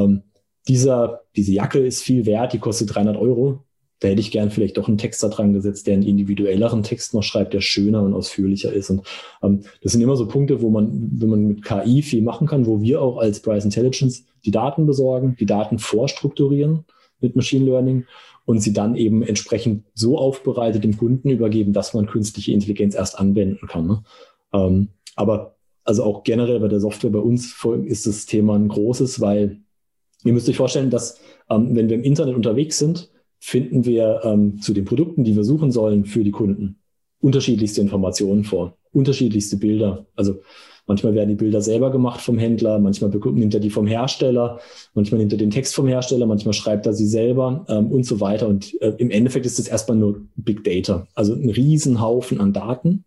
diese Jacke ist viel wert, die kostet 300 €. Da hätte ich gern vielleicht doch einen Texter dran gesetzt, der einen individuelleren Text noch schreibt, der schöner und ausführlicher ist. Und das sind immer so Punkte, wenn man mit KI viel machen kann, wo wir auch als Price Intelligence die Daten besorgen, die Daten vorstrukturieren mit Machine Learning und sie dann eben entsprechend so aufbereitet dem Kunden übergeben, dass man künstliche Intelligenz erst anwenden kann. Ne? Aber also auch generell bei der Software bei uns ist das Thema ein großes, weil ihr müsst euch vorstellen, dass wenn wir im Internet unterwegs sind, finden wir zu den Produkten, die wir suchen sollen für die Kunden, unterschiedlichste Informationen vor, unterschiedlichste Bilder. Also manchmal werden die Bilder selber gemacht vom Händler, manchmal nimmt er die vom Hersteller, manchmal nimmt er den Text vom Hersteller, manchmal schreibt er sie selber und so weiter. Und im Endeffekt ist das erstmal nur Big Data, also ein Riesenhaufen an Daten.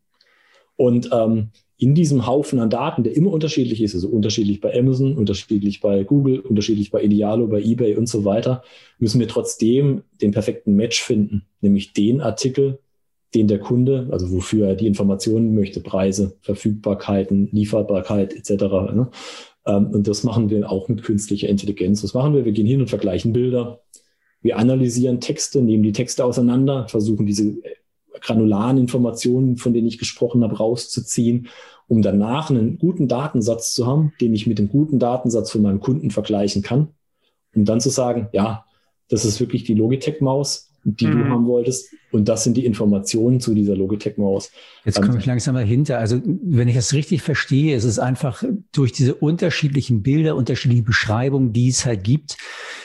Und in diesem Haufen an Daten, der immer unterschiedlich ist, also unterschiedlich bei Amazon, unterschiedlich bei Google, unterschiedlich bei Idealo, bei eBay und so weiter, müssen wir trotzdem den perfekten Match finden, nämlich den Artikel, den der Kunde, also wofür er die Informationen möchte, Preise, Verfügbarkeiten, Lieferbarkeit etc. Ne? Und das machen wir auch mit künstlicher Intelligenz. Was machen wir? Wir gehen hin und vergleichen Bilder. Wir analysieren Texte, nehmen die Texte auseinander, versuchen diese granularen Informationen, von denen ich gesprochen habe, rauszuziehen, um danach einen guten Datensatz zu haben, den ich mit dem guten Datensatz von meinem Kunden vergleichen kann, um dann zu sagen, ja, das ist wirklich die Logitech-Maus, die du haben wolltest. Und das sind die Informationen zu dieser Logitech-Maus. Jetzt komme ich langsam dahinter. Also wenn ich das richtig verstehe, ist es einfach durch diese unterschiedlichen Bilder, unterschiedliche Beschreibungen, die es halt gibt,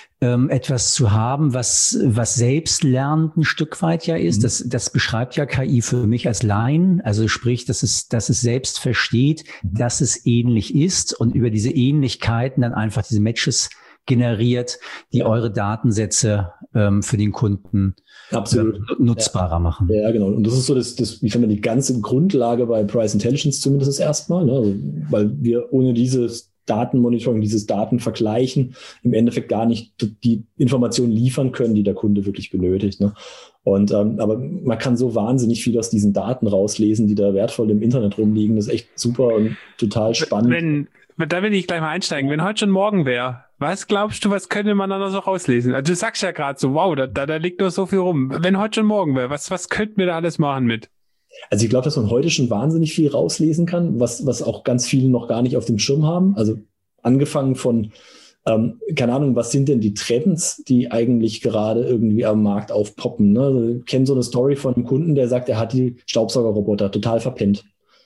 etwas zu haben, was selbstlernend ein Stück weit ja ist. Das beschreibt ja KI für mich als Laien. Also sprich, dass es selbst versteht, dass es ähnlich ist und über diese Ähnlichkeiten dann einfach diese Matches generiert, die eure Datensätze für den Kunden nutzbarer machen. Ja, genau. Und das ist so ich finde, die ganze Grundlage bei Price Intelligence zumindest erstmal, ne? Also, weil wir ohne dieses Datenmonitoring, dieses Datenvergleichen im Endeffekt gar nicht die Informationen liefern können, die der Kunde wirklich benötigt. Ne? Und aber man kann so wahnsinnig viel aus diesen Daten rauslesen, die da wertvoll im Internet rumliegen. Das ist echt super und total spannend. Da will ich gleich mal einsteigen. Wenn heute schon morgen wäre, was glaubst du, was könnte man dann noch so rauslesen? Also du sagst ja gerade so, wow, da liegt doch so viel rum. Wenn heute schon morgen wäre, was könnten wir da alles machen mit? Also ich glaube, dass man heute schon wahnsinnig viel rauslesen kann, was auch ganz viele noch gar nicht auf dem Schirm haben. Also angefangen von, keine Ahnung, was sind denn die Trends, die eigentlich gerade irgendwie am Markt aufpoppen? Ne? Also, ich kenne so eine Story von einem Kunden, der sagt, er hat die Staubsaugerroboter total verpennt.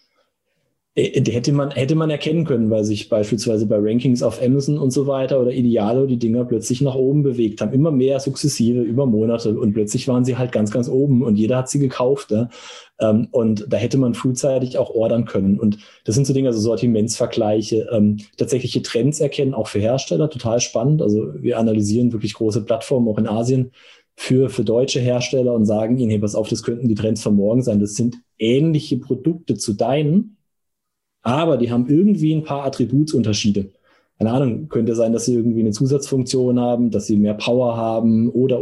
Hätte man erkennen können, weil sich beispielsweise bei Rankings auf Amazon und so weiter oder Idealo die Dinger plötzlich nach oben bewegt haben. Immer mehr sukzessive über Monate und plötzlich waren sie halt ganz, ganz oben und jeder hat sie gekauft. Ne? Und da hätte man frühzeitig auch ordern können. Und das sind so Dinge, also Sortimentsvergleiche, tatsächliche Trends erkennen, auch für Hersteller, total spannend. Also wir analysieren wirklich große Plattformen, auch in Asien, für deutsche Hersteller und sagen ihnen, hey, pass auf, das könnten die Trends von morgen sein. Das sind ähnliche Produkte zu deinen, aber die haben irgendwie ein paar Attributsunterschiede. Keine Ahnung, könnte sein, dass sie irgendwie eine Zusatzfunktion haben, dass sie mehr Power haben oder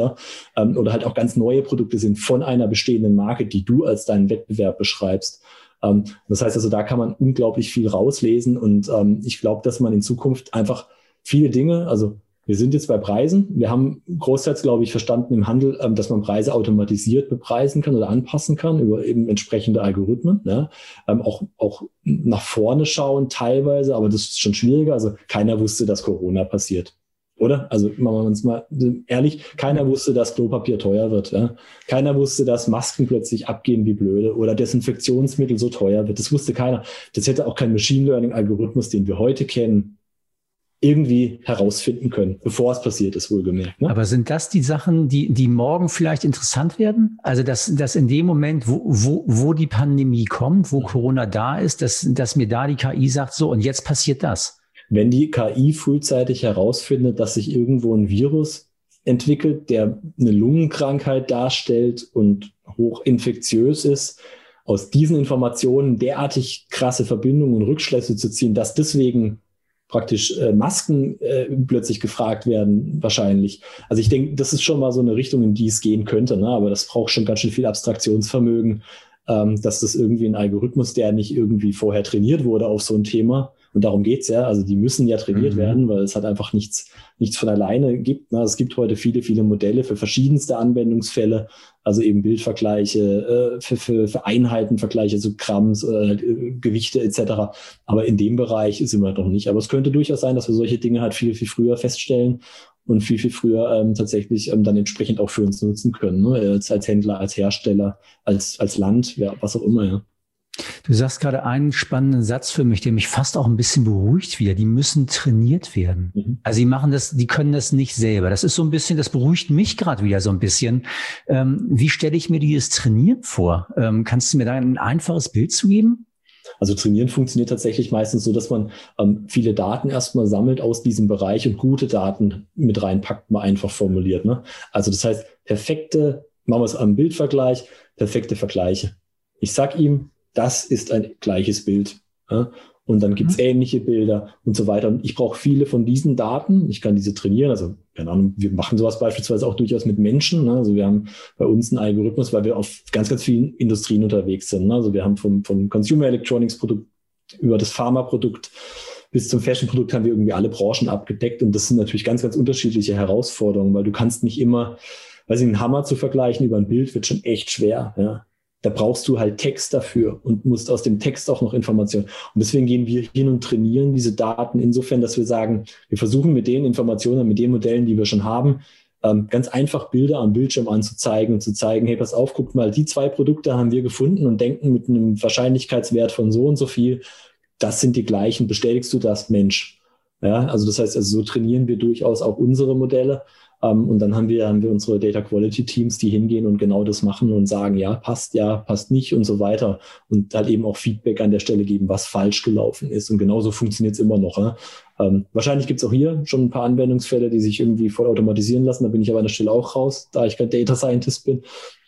halt auch ganz neue Produkte sind von einer bestehenden Marke, die du als deinen Wettbewerb beschreibst. Das heißt also, da kann man unglaublich viel rauslesen und ich glaube, dass man in Zukunft einfach viele Dinge, also wir sind jetzt bei Preisen. Wir haben großteils, glaube ich, verstanden im Handel, dass man Preise automatisiert bepreisen kann oder anpassen kann über eben entsprechende Algorithmen. Ja. Auch nach vorne schauen teilweise, aber das ist schon schwieriger. Also keiner wusste, dass Corona passiert. Oder? Also machen wir uns mal ehrlich, keiner wusste, dass Klopapier teuer wird. Ja. Keiner wusste, dass Masken plötzlich abgehen wie blöde oder Desinfektionsmittel so teuer wird. Das wusste keiner. Das hätte auch kein Machine Learning-Algorithmus, den wir heute kennen, irgendwie herausfinden können, bevor es passiert ist, wohlgemerkt. Ne? Aber sind das die Sachen, die morgen vielleicht interessant werden? Also dass in dem Moment, wo die Pandemie kommt, wo Corona da ist, dass mir da die KI sagt, so und jetzt passiert das. Wenn die KI frühzeitig herausfindet, dass sich irgendwo ein Virus entwickelt, der eine Lungenkrankheit darstellt und hochinfektiös ist, aus diesen Informationen derartig krasse Verbindungen und Rückschlüsse zu ziehen, dass deswegen praktisch Masken plötzlich gefragt werden, wahrscheinlich. Also ich denke, das ist schon mal so eine Richtung, in die es gehen könnte, ne? Aber das braucht schon ganz schön viel Abstraktionsvermögen, dass das irgendwie ein Algorithmus, der nicht irgendwie vorher trainiert wurde auf so ein Thema, und darum geht's ja, also die müssen ja trainiert werden, weil es halt einfach nichts von alleine gibt. Ne? Es gibt heute viele, viele Modelle für verschiedenste Anwendungsfälle, also eben Bildvergleiche, für Einheitenvergleiche, so Gramms, Gewichte etc. Aber in dem Bereich sind wir noch nicht. Aber es könnte durchaus sein, dass wir solche Dinge halt viel, viel früher feststellen und viel, viel früher tatsächlich dann entsprechend auch für uns nutzen können, ne? Als Händler, als Hersteller, als Land, ja, was auch immer, ja. Du sagst gerade einen spannenden Satz für mich, der mich fast auch ein bisschen beruhigt wieder. Die müssen trainiert werden. Mhm. Also die können das nicht selber. Das ist so ein bisschen, das beruhigt mich gerade wieder so ein bisschen. Wie stelle ich mir dieses Trainieren vor? Kannst du mir da ein einfaches Bild zu geben? Also Trainieren funktioniert tatsächlich meistens so, dass man viele Daten erstmal sammelt aus diesem Bereich und gute Daten mit reinpackt, mal einfach formuliert. Ne? Also das heißt, machen wir es am Bildvergleich, perfekte Vergleiche. Ich sag ihm, das ist ein gleiches Bild. Ja? Und dann gibt's ähnliche Bilder und so weiter. Und ich brauche viele von diesen Daten. Ich kann diese trainieren. Also, keine Ahnung, wir machen sowas beispielsweise auch durchaus mit Menschen. Ne? Also wir haben bei uns einen Algorithmus, weil wir auf ganz, ganz vielen Industrien unterwegs sind. Ne? Also wir haben vom Consumer Electronics Produkt über das Pharma-Produkt bis zum Fashion-Produkt haben wir irgendwie alle Branchen abgedeckt. Und das sind natürlich ganz, ganz unterschiedliche Herausforderungen, weil du kannst nicht immer, einen Hammer zu vergleichen über ein Bild wird schon echt schwer, ja. Da brauchst du halt Text dafür und musst aus dem Text auch noch Informationen. Und deswegen gehen wir hin und trainieren diese Daten insofern, dass wir sagen, wir versuchen mit den Informationen, mit den Modellen, die wir schon haben, ganz einfach Bilder am Bildschirm anzuzeigen und zu zeigen, hey, pass auf, guck mal, die 2 Produkte haben wir gefunden und denken mit einem Wahrscheinlichkeitswert von so und so viel, das sind die gleichen, bestätigst du das, Mensch? Ja, also das heißt, so trainieren wir durchaus auch unsere Modelle. Und dann haben wir unsere Data Quality Teams, die hingehen und genau das machen und sagen, ja, passt nicht und so weiter. Und halt eben auch Feedback an der Stelle geben, was falsch gelaufen ist. Und genauso funktioniert es immer noch. Ne? Wahrscheinlich gibt es auch hier schon ein paar Anwendungsfälle, die sich irgendwie voll automatisieren lassen. Da bin ich aber an der Stelle auch raus, da ich kein Data Scientist bin.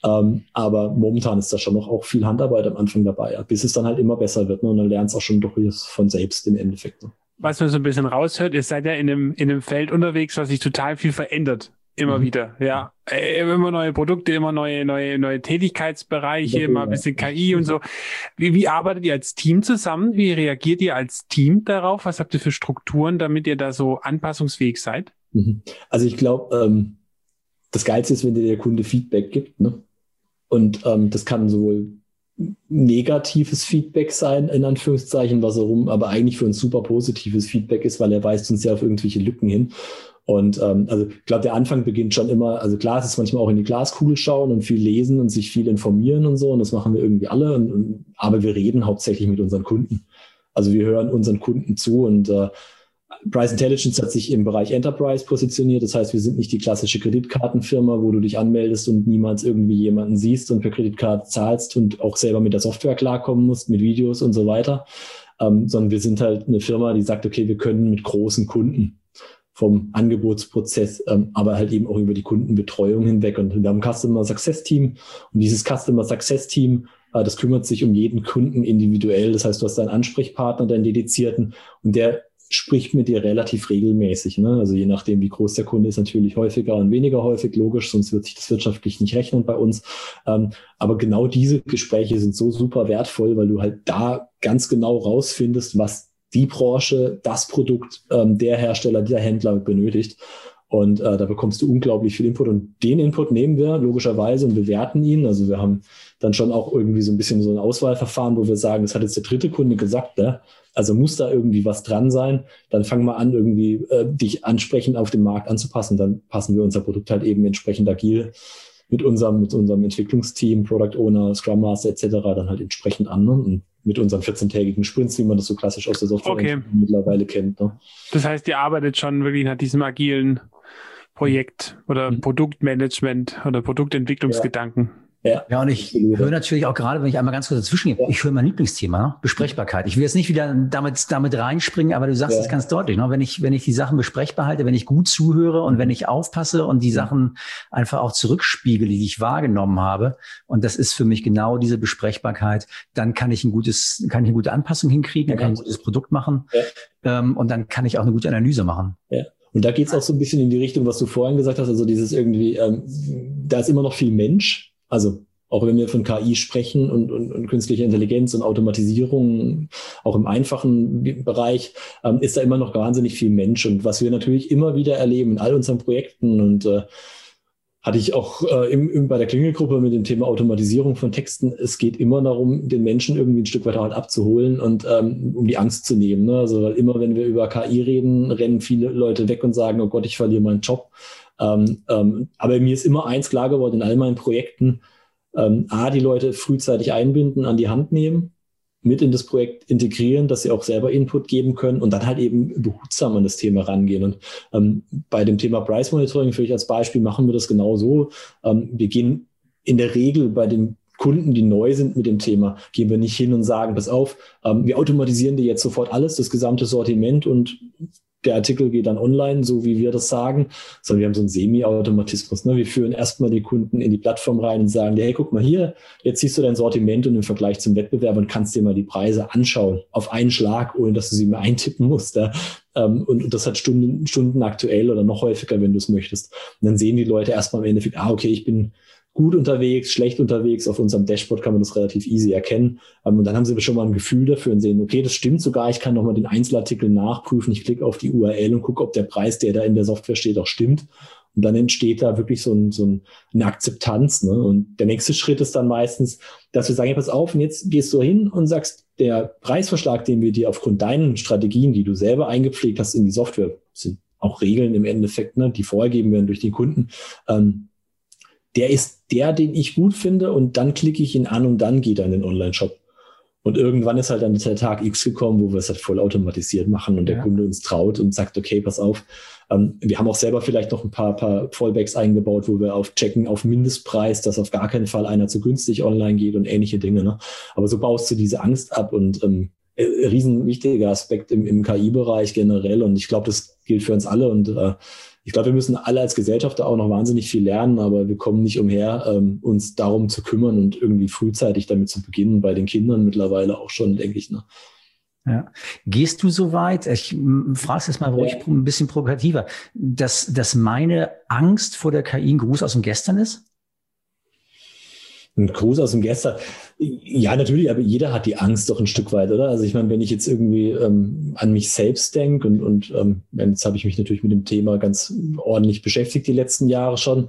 Aber momentan ist da schon noch auch viel Handarbeit am Anfang dabei, ja, bis es dann halt immer besser wird. Ne? Und dann lernt es auch schon durchaus von selbst im Endeffekt. Ne? was man so ein bisschen raushört, ihr seid ja in einem Feld unterwegs, was sich total viel verändert. Immer wieder, ja. Immer neue Produkte, immer neue Tätigkeitsbereiche, immer ein bisschen KI und so. Wie arbeitet ihr als Team zusammen? Wie reagiert ihr als Team darauf? Was habt ihr für Strukturen, damit ihr da so anpassungsfähig seid? Also ich glaube, das Geilste ist, wenn dir der Kunde Feedback gibt, ne? Und das kann sowohl negatives Feedback sein, in Anführungszeichen, aber eigentlich für uns super positives Feedback ist, weil er weist uns ja auf irgendwelche Lücken hin. Und also ich glaube, der Anfang beginnt schon immer, also klar, es ist manchmal auch in die Glaskugel schauen und viel lesen und sich viel informieren und so, und das machen wir irgendwie alle, aber wir reden hauptsächlich mit unseren Kunden. Also wir hören unseren Kunden zu, und Price Intelligence hat sich im Bereich Enterprise positioniert. Das heißt, wir sind nicht die klassische Kreditkartenfirma, wo du dich anmeldest und niemals irgendwie jemanden siehst und per Kreditkarte zahlst und auch selber mit der Software klarkommen musst, mit Videos und so weiter, sondern wir sind halt eine Firma, die sagt, okay, wir können mit großen Kunden vom Angebotsprozess, aber halt eben auch über die Kundenbetreuung hinweg. Und wir haben ein Customer Success Team, und dieses Customer Success Team, das kümmert sich um jeden Kunden individuell. Das heißt, du hast deinen Ansprechpartner, deinen dedizierten, und der spricht mit dir relativ regelmäßig, ne? Also je nachdem, wie groß der Kunde ist, natürlich häufiger und weniger häufig, logisch, sonst wird sich das wirtschaftlich nicht rechnen bei uns. Aber genau diese Gespräche sind so super wertvoll, weil du halt da ganz genau rausfindest, was die Branche, das Produkt, der Hersteller, der Händler benötigt. Und da bekommst du unglaublich viel Input, und den Input nehmen wir logischerweise und bewerten ihn. Also wir haben dann schon auch irgendwie so ein bisschen so ein Auswahlverfahren, wo wir sagen, das hat jetzt der dritte Kunde gesagt, ne? Also muss da irgendwie was dran sein. Dann fang mal an, irgendwie dich ansprechend auf den Markt anzupassen. Dann passen wir unser Produkt halt eben entsprechend agil mit unserem Entwicklungsteam, Product Owner, Scrum Master etc. dann halt entsprechend an, ne? Und mit unseren 14-tägigen Sprints, wie man das so klassisch aus der Software mittlerweile kennt, ne? Das heißt, ihr arbeitet schon wirklich nach diesem agilen Projekt oder Produktmanagement oder Produktentwicklungsgedanken. Ja, und ich höre natürlich auch gerade, wenn ich einmal ganz kurz dazwischen gehe, ich höre mein Lieblingsthema, Besprechbarkeit. Ich will jetzt nicht wieder damit reinspringen, aber du sagst es ganz deutlich, ne? Wenn ich die Sachen besprechbar halte, wenn ich gut zuhöre und wenn ich aufpasse und die Sachen einfach auch zurückspiegele, die ich wahrgenommen habe, und das ist für mich genau diese Besprechbarkeit, dann kann ich eine gute Anpassung hinkriegen, dann kann ich ein gutes Produkt machen, und dann kann ich auch eine gute Analyse machen. Ja. Und da geht's auch so ein bisschen in die Richtung, was du vorhin gesagt hast, also dieses irgendwie, da ist immer noch viel Mensch. Also auch wenn wir von KI sprechen und künstlicher Intelligenz und Automatisierung, auch im einfachen Bereich, ist da immer noch wahnsinnig viel Mensch. Und was wir natürlich immer wieder erleben in all unseren Projekten, und hatte ich auch bei der Klingelgruppe mit dem Thema Automatisierung von Texten, es geht immer darum, den Menschen irgendwie ein Stück weiter halt abzuholen und um die Angst zu nehmen, ne? Also weil immer, wenn wir über KI reden, rennen viele Leute weg und sagen, oh Gott, ich verliere meinen Job. Aber mir ist immer eins klar geworden in all meinen Projekten, die Leute frühzeitig einbinden, an die Hand nehmen, mit in das Projekt integrieren, dass sie auch selber Input geben können und dann halt eben behutsam an das Thema rangehen. Und bei dem Thema Price Monitoring, für euch als Beispiel, machen wir das genau so. Wir gehen in der Regel bei den Kunden, die neu sind mit dem Thema, gehen wir nicht hin und sagen, pass auf, wir automatisieren dir jetzt sofort alles, das gesamte Sortiment, und der Artikel geht dann online, so wie wir das sagen, sondern wir haben so einen Semi-Automatismus, ne? Wir führen erstmal die Kunden in die Plattform rein und sagen, hey, guck mal hier, jetzt siehst du dein Sortiment und im Vergleich zum Wettbewerb und kannst dir mal die Preise anschauen, auf einen Schlag, ohne dass du sie mehr eintippen musst. Ja? Und das hat Stunden aktuell oder noch häufiger, wenn du es möchtest. Und dann sehen die Leute erstmal im Endeffekt, okay, ich bin gut unterwegs, schlecht unterwegs. Auf unserem Dashboard kann man das relativ easy erkennen. Und dann haben sie schon mal ein Gefühl dafür und sehen, okay, das stimmt sogar. Ich kann nochmal den Einzelartikel nachprüfen. Ich klicke auf die URL und gucke, ob der Preis, der da in der Software steht, auch stimmt. Und dann entsteht da wirklich so eine Akzeptanz, ne? Und der nächste Schritt ist dann meistens, dass wir sagen, ja, pass auf, und jetzt gehst du hin und sagst, der Preisverschlag, den wir dir aufgrund deinen Strategien, die du selber eingepflegt hast in die Software, sind auch Regeln im Endeffekt, ne, die vorgegeben werden durch den Kunden, der ist der, den ich gut finde, und dann klicke ich ihn an und dann geht er in den Online-Shop. Und irgendwann ist halt dann der Tag X gekommen, wo wir es halt voll automatisiert machen und der Kunde uns traut und sagt, okay, pass auf. Wir haben auch selber vielleicht noch ein paar Fallbacks eingebaut, wo wir checken auf Mindestpreis, dass auf gar keinen Fall einer zu günstig online geht und ähnliche Dinge, ne? Aber so baust du diese Angst ab, und riesen wichtiger Aspekt im KI-Bereich generell, und ich glaube, das gilt für uns alle, und ich glaube, wir müssen alle als Gesellschafter auch noch wahnsinnig viel lernen, aber wir kommen nicht umher, uns darum zu kümmern und irgendwie frühzeitig damit zu beginnen, bei den Kindern mittlerweile auch schon, denke ich. Ne? Ja. Gehst du so weit, ich frage es jetzt mal ruhig ein bisschen provokativer, dass meine Angst vor der KI ein Gruß aus dem Gestern ist? Ein Gruß aus dem Gestern. Ja, natürlich, aber jeder hat die Angst doch ein Stück weit, oder? Also ich meine, wenn ich jetzt irgendwie an mich selbst denke und jetzt habe ich mich natürlich mit dem Thema ganz ordentlich beschäftigt die letzten Jahre schon.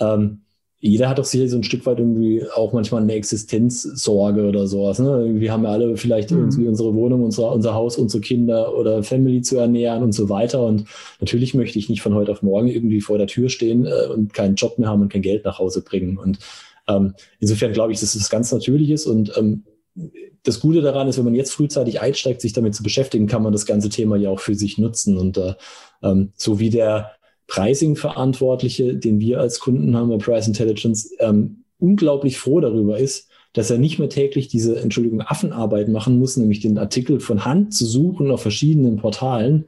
Jeder hat doch sicher so ein Stück weit irgendwie auch manchmal eine Existenzsorge oder sowas. Ne? Irgendwie haben wir alle vielleicht irgendwie unsere Wohnung, unser Haus, unsere Kinder oder Family zu ernähren und so weiter. Und natürlich möchte ich nicht von heute auf morgen irgendwie vor der Tür stehen und keinen Job mehr haben und kein Geld nach Hause bringen. Und insofern glaube ich, dass das ganz natürlich ist. Und das Gute daran ist, wenn man jetzt frühzeitig einsteigt, sich damit zu beschäftigen, kann man das ganze Thema ja auch für sich nutzen. Und so wie der Pricing-Verantwortliche, den wir als Kunden haben bei Price Intelligence, unglaublich froh darüber ist, dass er nicht mehr täglich diese, Affenarbeit machen muss, nämlich den Artikel von Hand zu suchen auf verschiedenen Portalen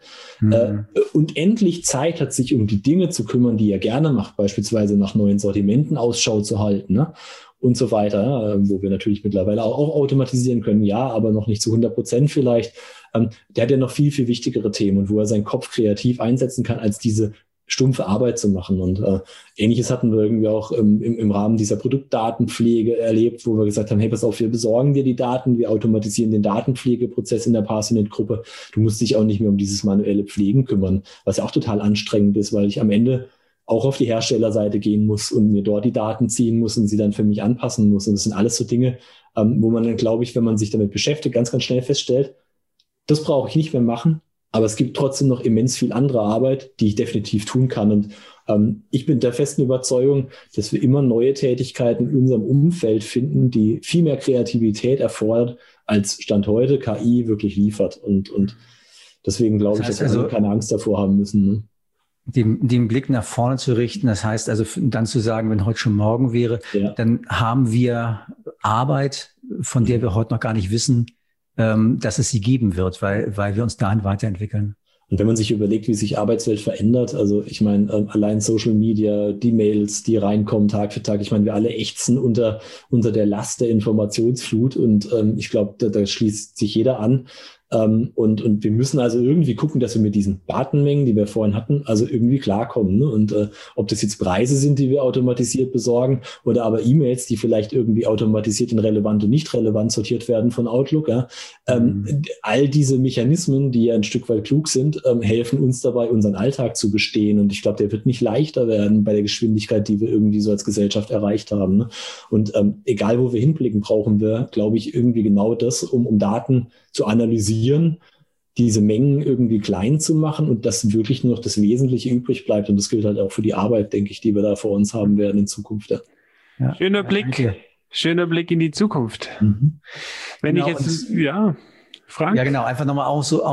und endlich Zeit hat, sich um die Dinge zu kümmern, die er gerne macht, beispielsweise nach neuen Sortimenten Ausschau zu halten, ne? Und so weiter, wo wir natürlich mittlerweile auch automatisieren können, ja, aber noch nicht zu 100% vielleicht. Der hat ja noch viel, viel wichtigere Themen und wo er seinen Kopf kreativ einsetzen kann, als diese stumpfe Arbeit zu machen. Und Ähnliches hatten wir irgendwie auch im Rahmen dieser Produktdatenpflege erlebt, wo wir gesagt haben, hey, pass auf, wir besorgen dir die Daten, wir automatisieren den Datenpflegeprozess in der Parsenet-Gruppe. Du musst dich auch nicht mehr um dieses manuelle Pflegen kümmern, was ja auch total anstrengend ist, weil ich am Ende auch auf die Herstellerseite gehen muss und mir dort die Daten ziehen muss und sie dann für mich anpassen muss. Und das sind alles so Dinge, wo man dann, glaube ich, wenn man sich damit beschäftigt, ganz, ganz schnell feststellt, das brauche ich nicht mehr machen. Aber es gibt trotzdem noch immens viel andere Arbeit, die ich definitiv tun kann. Und ich bin der festen Überzeugung, dass wir immer neue Tätigkeiten in unserem Umfeld finden, die viel mehr Kreativität erfordert, als Stand heute KI wirklich liefert. Und deswegen glaube ich, dass wir also keine Angst davor haben müssen. Ne? Den Blick nach vorne zu richten, das heißt also dann zu sagen, wenn heute schon morgen wäre, dann haben wir Arbeit, von der wir heute noch gar nicht wissen, dass es sie geben wird, weil wir uns dahin weiterentwickeln. Und wenn man sich überlegt, wie sich Arbeitswelt verändert, also ich meine, allein Social Media, die Mails, die reinkommen Tag für Tag, ich meine, wir alle ächzen unter der Last der Informationsflut und ich glaube, da schließt sich jeder an. Und wir müssen also irgendwie gucken, dass wir mit diesen Datenmengen, die wir vorhin hatten, also irgendwie klarkommen. Ne? Und ob das jetzt Preise sind, die wir automatisiert besorgen oder aber E-Mails, die vielleicht irgendwie automatisiert in relevant und nicht relevant sortiert werden von Outlook. Ja? All diese Mechanismen, die ja ein Stück weit klug sind, helfen uns dabei, unseren Alltag zu bestehen. Und ich glaube, der wird nicht leichter werden bei der Geschwindigkeit, die wir irgendwie so als Gesellschaft erreicht haben. Ne? Und egal, wo wir hinblicken, brauchen wir, glaube ich, irgendwie genau das, um Daten zu analysieren, diese Mengen irgendwie klein zu machen und dass wirklich nur noch das Wesentliche übrig bleibt. Und das gilt halt auch für die Arbeit, denke ich, die wir da vor uns haben werden in Zukunft. Ja. Schöner Blick in die Zukunft. Wenn genau, ich jetzt, Frank? Ja, genau. Einfach nochmal auch so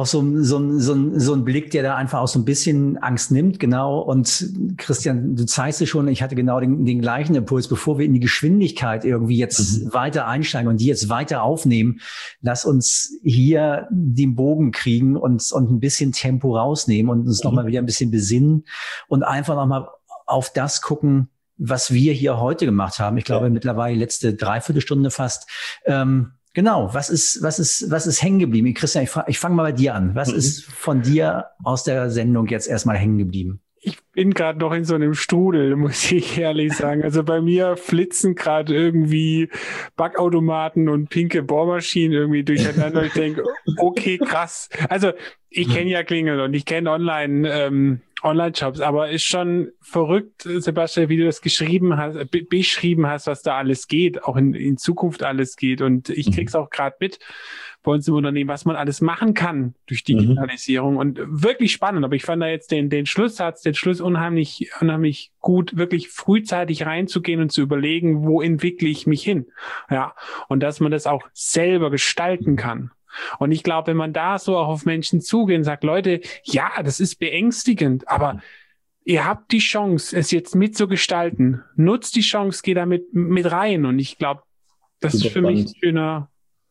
ein Blick, der da einfach auch so ein bisschen Angst nimmt. Genau. Und Christian, du zeigst es schon, ich hatte genau den gleichen Impuls, bevor wir in die Geschwindigkeit irgendwie jetzt weiter einsteigen und die jetzt weiter aufnehmen. Lass uns hier den Bogen kriegen und ein bisschen Tempo rausnehmen und uns nochmal wieder ein bisschen besinnen und einfach nochmal auf das gucken, was wir hier heute gemacht haben. Ich glaube, mittlerweile letzte Dreiviertelstunde fast. Genau, was ist hängen geblieben? Christian, ich fange mal bei dir an. Was ist von dir aus der Sendung jetzt erstmal hängen geblieben? Ich bin gerade noch in so einem Strudel, muss ich ehrlich sagen. Also bei mir flitzen gerade irgendwie Backautomaten und pinke Bohrmaschinen irgendwie durcheinander. Ich denke, okay, krass. Also ich kenne ja Klingel und ich kenne Online-Shops, aber ist schon verrückt, Sebastian, wie du das beschrieben hast, was da alles geht, auch in Zukunft alles geht. Und ich krieg's auch gerade mit bei uns im Unternehmen, was man alles machen kann durch Digitalisierung und wirklich spannend. Aber ich fand da jetzt den Schluss unheimlich gut, wirklich frühzeitig reinzugehen und zu überlegen, wo entwickle ich mich hin? Ja. Und dass man das auch selber gestalten kann. Und ich glaube, wenn man da so auch auf Menschen zugeht und sagt, Leute, ja, das ist beängstigend, aber ihr habt die Chance, es jetzt mitzugestalten. Nutzt die Chance, geht da mit rein. Und ich glaube, das ist für mich eine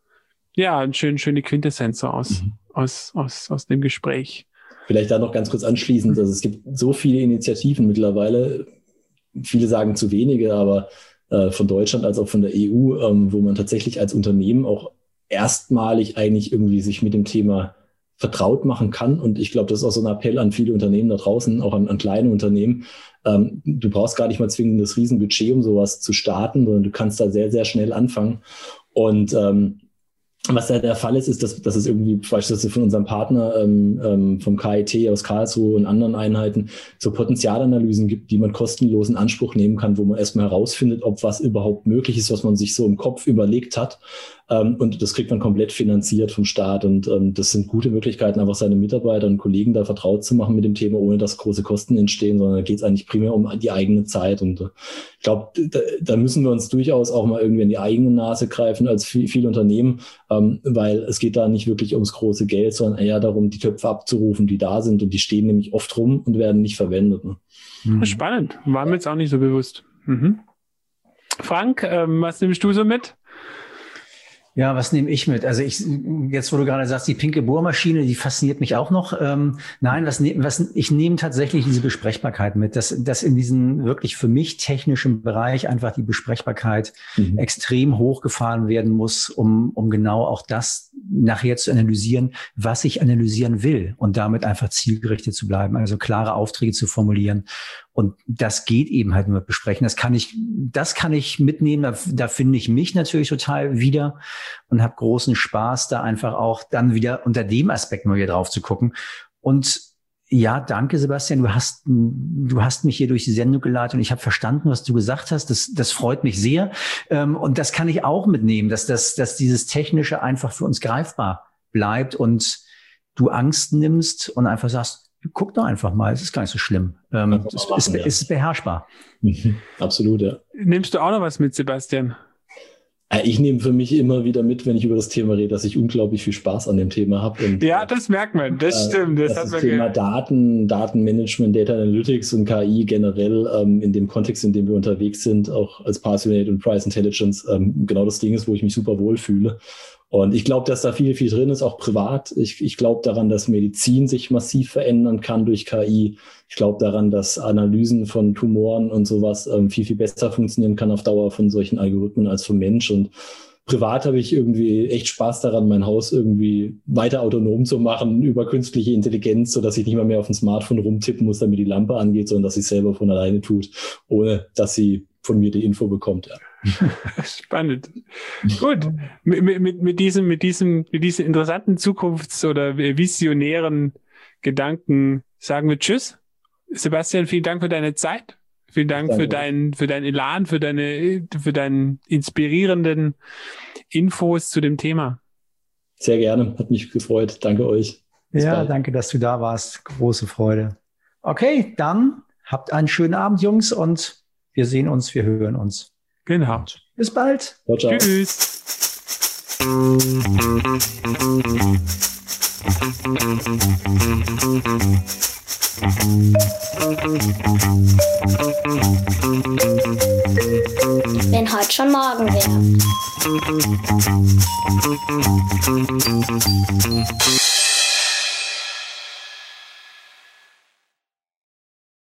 schöne Quintessenz so aus dem Gespräch. Vielleicht da noch ganz kurz anschließend, also es gibt so viele Initiativen mittlerweile, viele sagen zu wenige, aber von Deutschland als auch von der EU, wo man tatsächlich als Unternehmen auch erstmalig eigentlich irgendwie sich mit dem Thema vertraut machen kann. Und ich glaube, das ist auch so ein Appell an viele Unternehmen da draußen, auch an kleine Unternehmen. Du brauchst gar nicht mal zwingend das Riesenbudget, um sowas zu starten, sondern du kannst da sehr, sehr schnell anfangen. Und was da der Fall ist, dass es irgendwie beispielsweise von unserem Partner vom KIT aus Karlsruhe und anderen Einheiten so Potenzialanalysen gibt, die man kostenlos in Anspruch nehmen kann, wo man erstmal herausfindet, ob was überhaupt möglich ist, was man sich so im Kopf überlegt hat. Und das kriegt man komplett finanziert vom Staat. Und das sind gute Möglichkeiten, einfach seine Mitarbeiter und Kollegen da vertraut zu machen mit dem Thema, ohne dass große Kosten entstehen, sondern da geht es eigentlich primär um die eigene Zeit. Und ich glaube, da müssen wir uns durchaus auch mal irgendwie in die eigene Nase greifen als viele Unternehmen, weil es geht da nicht wirklich ums große Geld, sondern eher darum, die Töpfe abzurufen, die da sind. Und die stehen nämlich oft rum und werden nicht verwendet. Ne? Spannend. War mir jetzt auch nicht so bewusst. Mhm. Frank, was nimmst du so mit? Ja, was nehme ich mit? Also jetzt, wo du gerade sagst, die pinke Bohrmaschine, die fasziniert mich auch noch. Nein, ich nehme tatsächlich diese Besprechbarkeit mit, dass in diesem wirklich für mich technischen Bereich einfach die Besprechbarkeit extrem hochgefahren werden muss, um genau auch das nachher zu analysieren, was ich analysieren will und damit einfach zielgerichtet zu bleiben, also klare Aufträge zu formulieren. Und das geht eben halt nur mit Besprechen. Das kann ich mitnehmen. Da finde ich mich natürlich total wieder und habe großen Spaß, da einfach auch dann wieder unter dem Aspekt mal wieder drauf zu gucken. Und ja, danke, Sebastian. Du hast mich hier durch die Sendung geleitet und ich habe verstanden, was du gesagt hast. Das freut mich sehr. Und das kann ich auch mitnehmen, dass dieses Technische einfach für uns greifbar bleibt und du Angst nimmst und einfach sagst, guck doch einfach mal, es ist gar nicht so schlimm. Es ist beherrschbar. Absolut, ja. Nimmst du auch noch was mit, Sebastian? Ich nehme für mich immer wieder mit, wenn ich über das Thema rede, dass ich unglaublich viel Spaß an dem Thema habe. Ja, das merkt man, das stimmt. Das Thema Datenmanagement, Data Analytics und KI generell in dem Kontext, in dem wir unterwegs sind, auch als Parsonate und Price Intelligence, genau das Ding ist, wo ich mich super wohlfühle. Und ich glaube, dass da viel, viel drin ist, auch privat. Ich glaube daran, dass Medizin sich massiv verändern kann durch KI. Ich glaube daran, dass Analysen von Tumoren und sowas viel, viel besser funktionieren kann auf Dauer von solchen Algorithmen als vom Mensch. Und privat habe ich irgendwie echt Spaß daran, mein Haus irgendwie weiter autonom zu machen über künstliche Intelligenz, sodass ich nicht mal mehr auf dem Smartphone rumtippen muss, damit die Lampe angeht, sondern dass sie es selber von alleine tut, ohne dass sie von mir die Info bekommt. Ja. Spannend. Gut. Mit diesen interessanten Zukunfts- oder visionären Gedanken sagen wir Tschüss. Sebastian, vielen Dank für deine Zeit. Vielen Dank für dein Elan, für deinen inspirierenden Infos zu dem Thema. Sehr gerne. Hat mich gefreut. Danke euch. Bis bald. Danke, dass du da warst. Große Freude. Okay, dann habt einen schönen Abend, Jungs, und wir sehen uns, wir hören uns. Genau. Bis bald. Ciao, ciao. Tschüss. Wenn heute schon morgen wäre.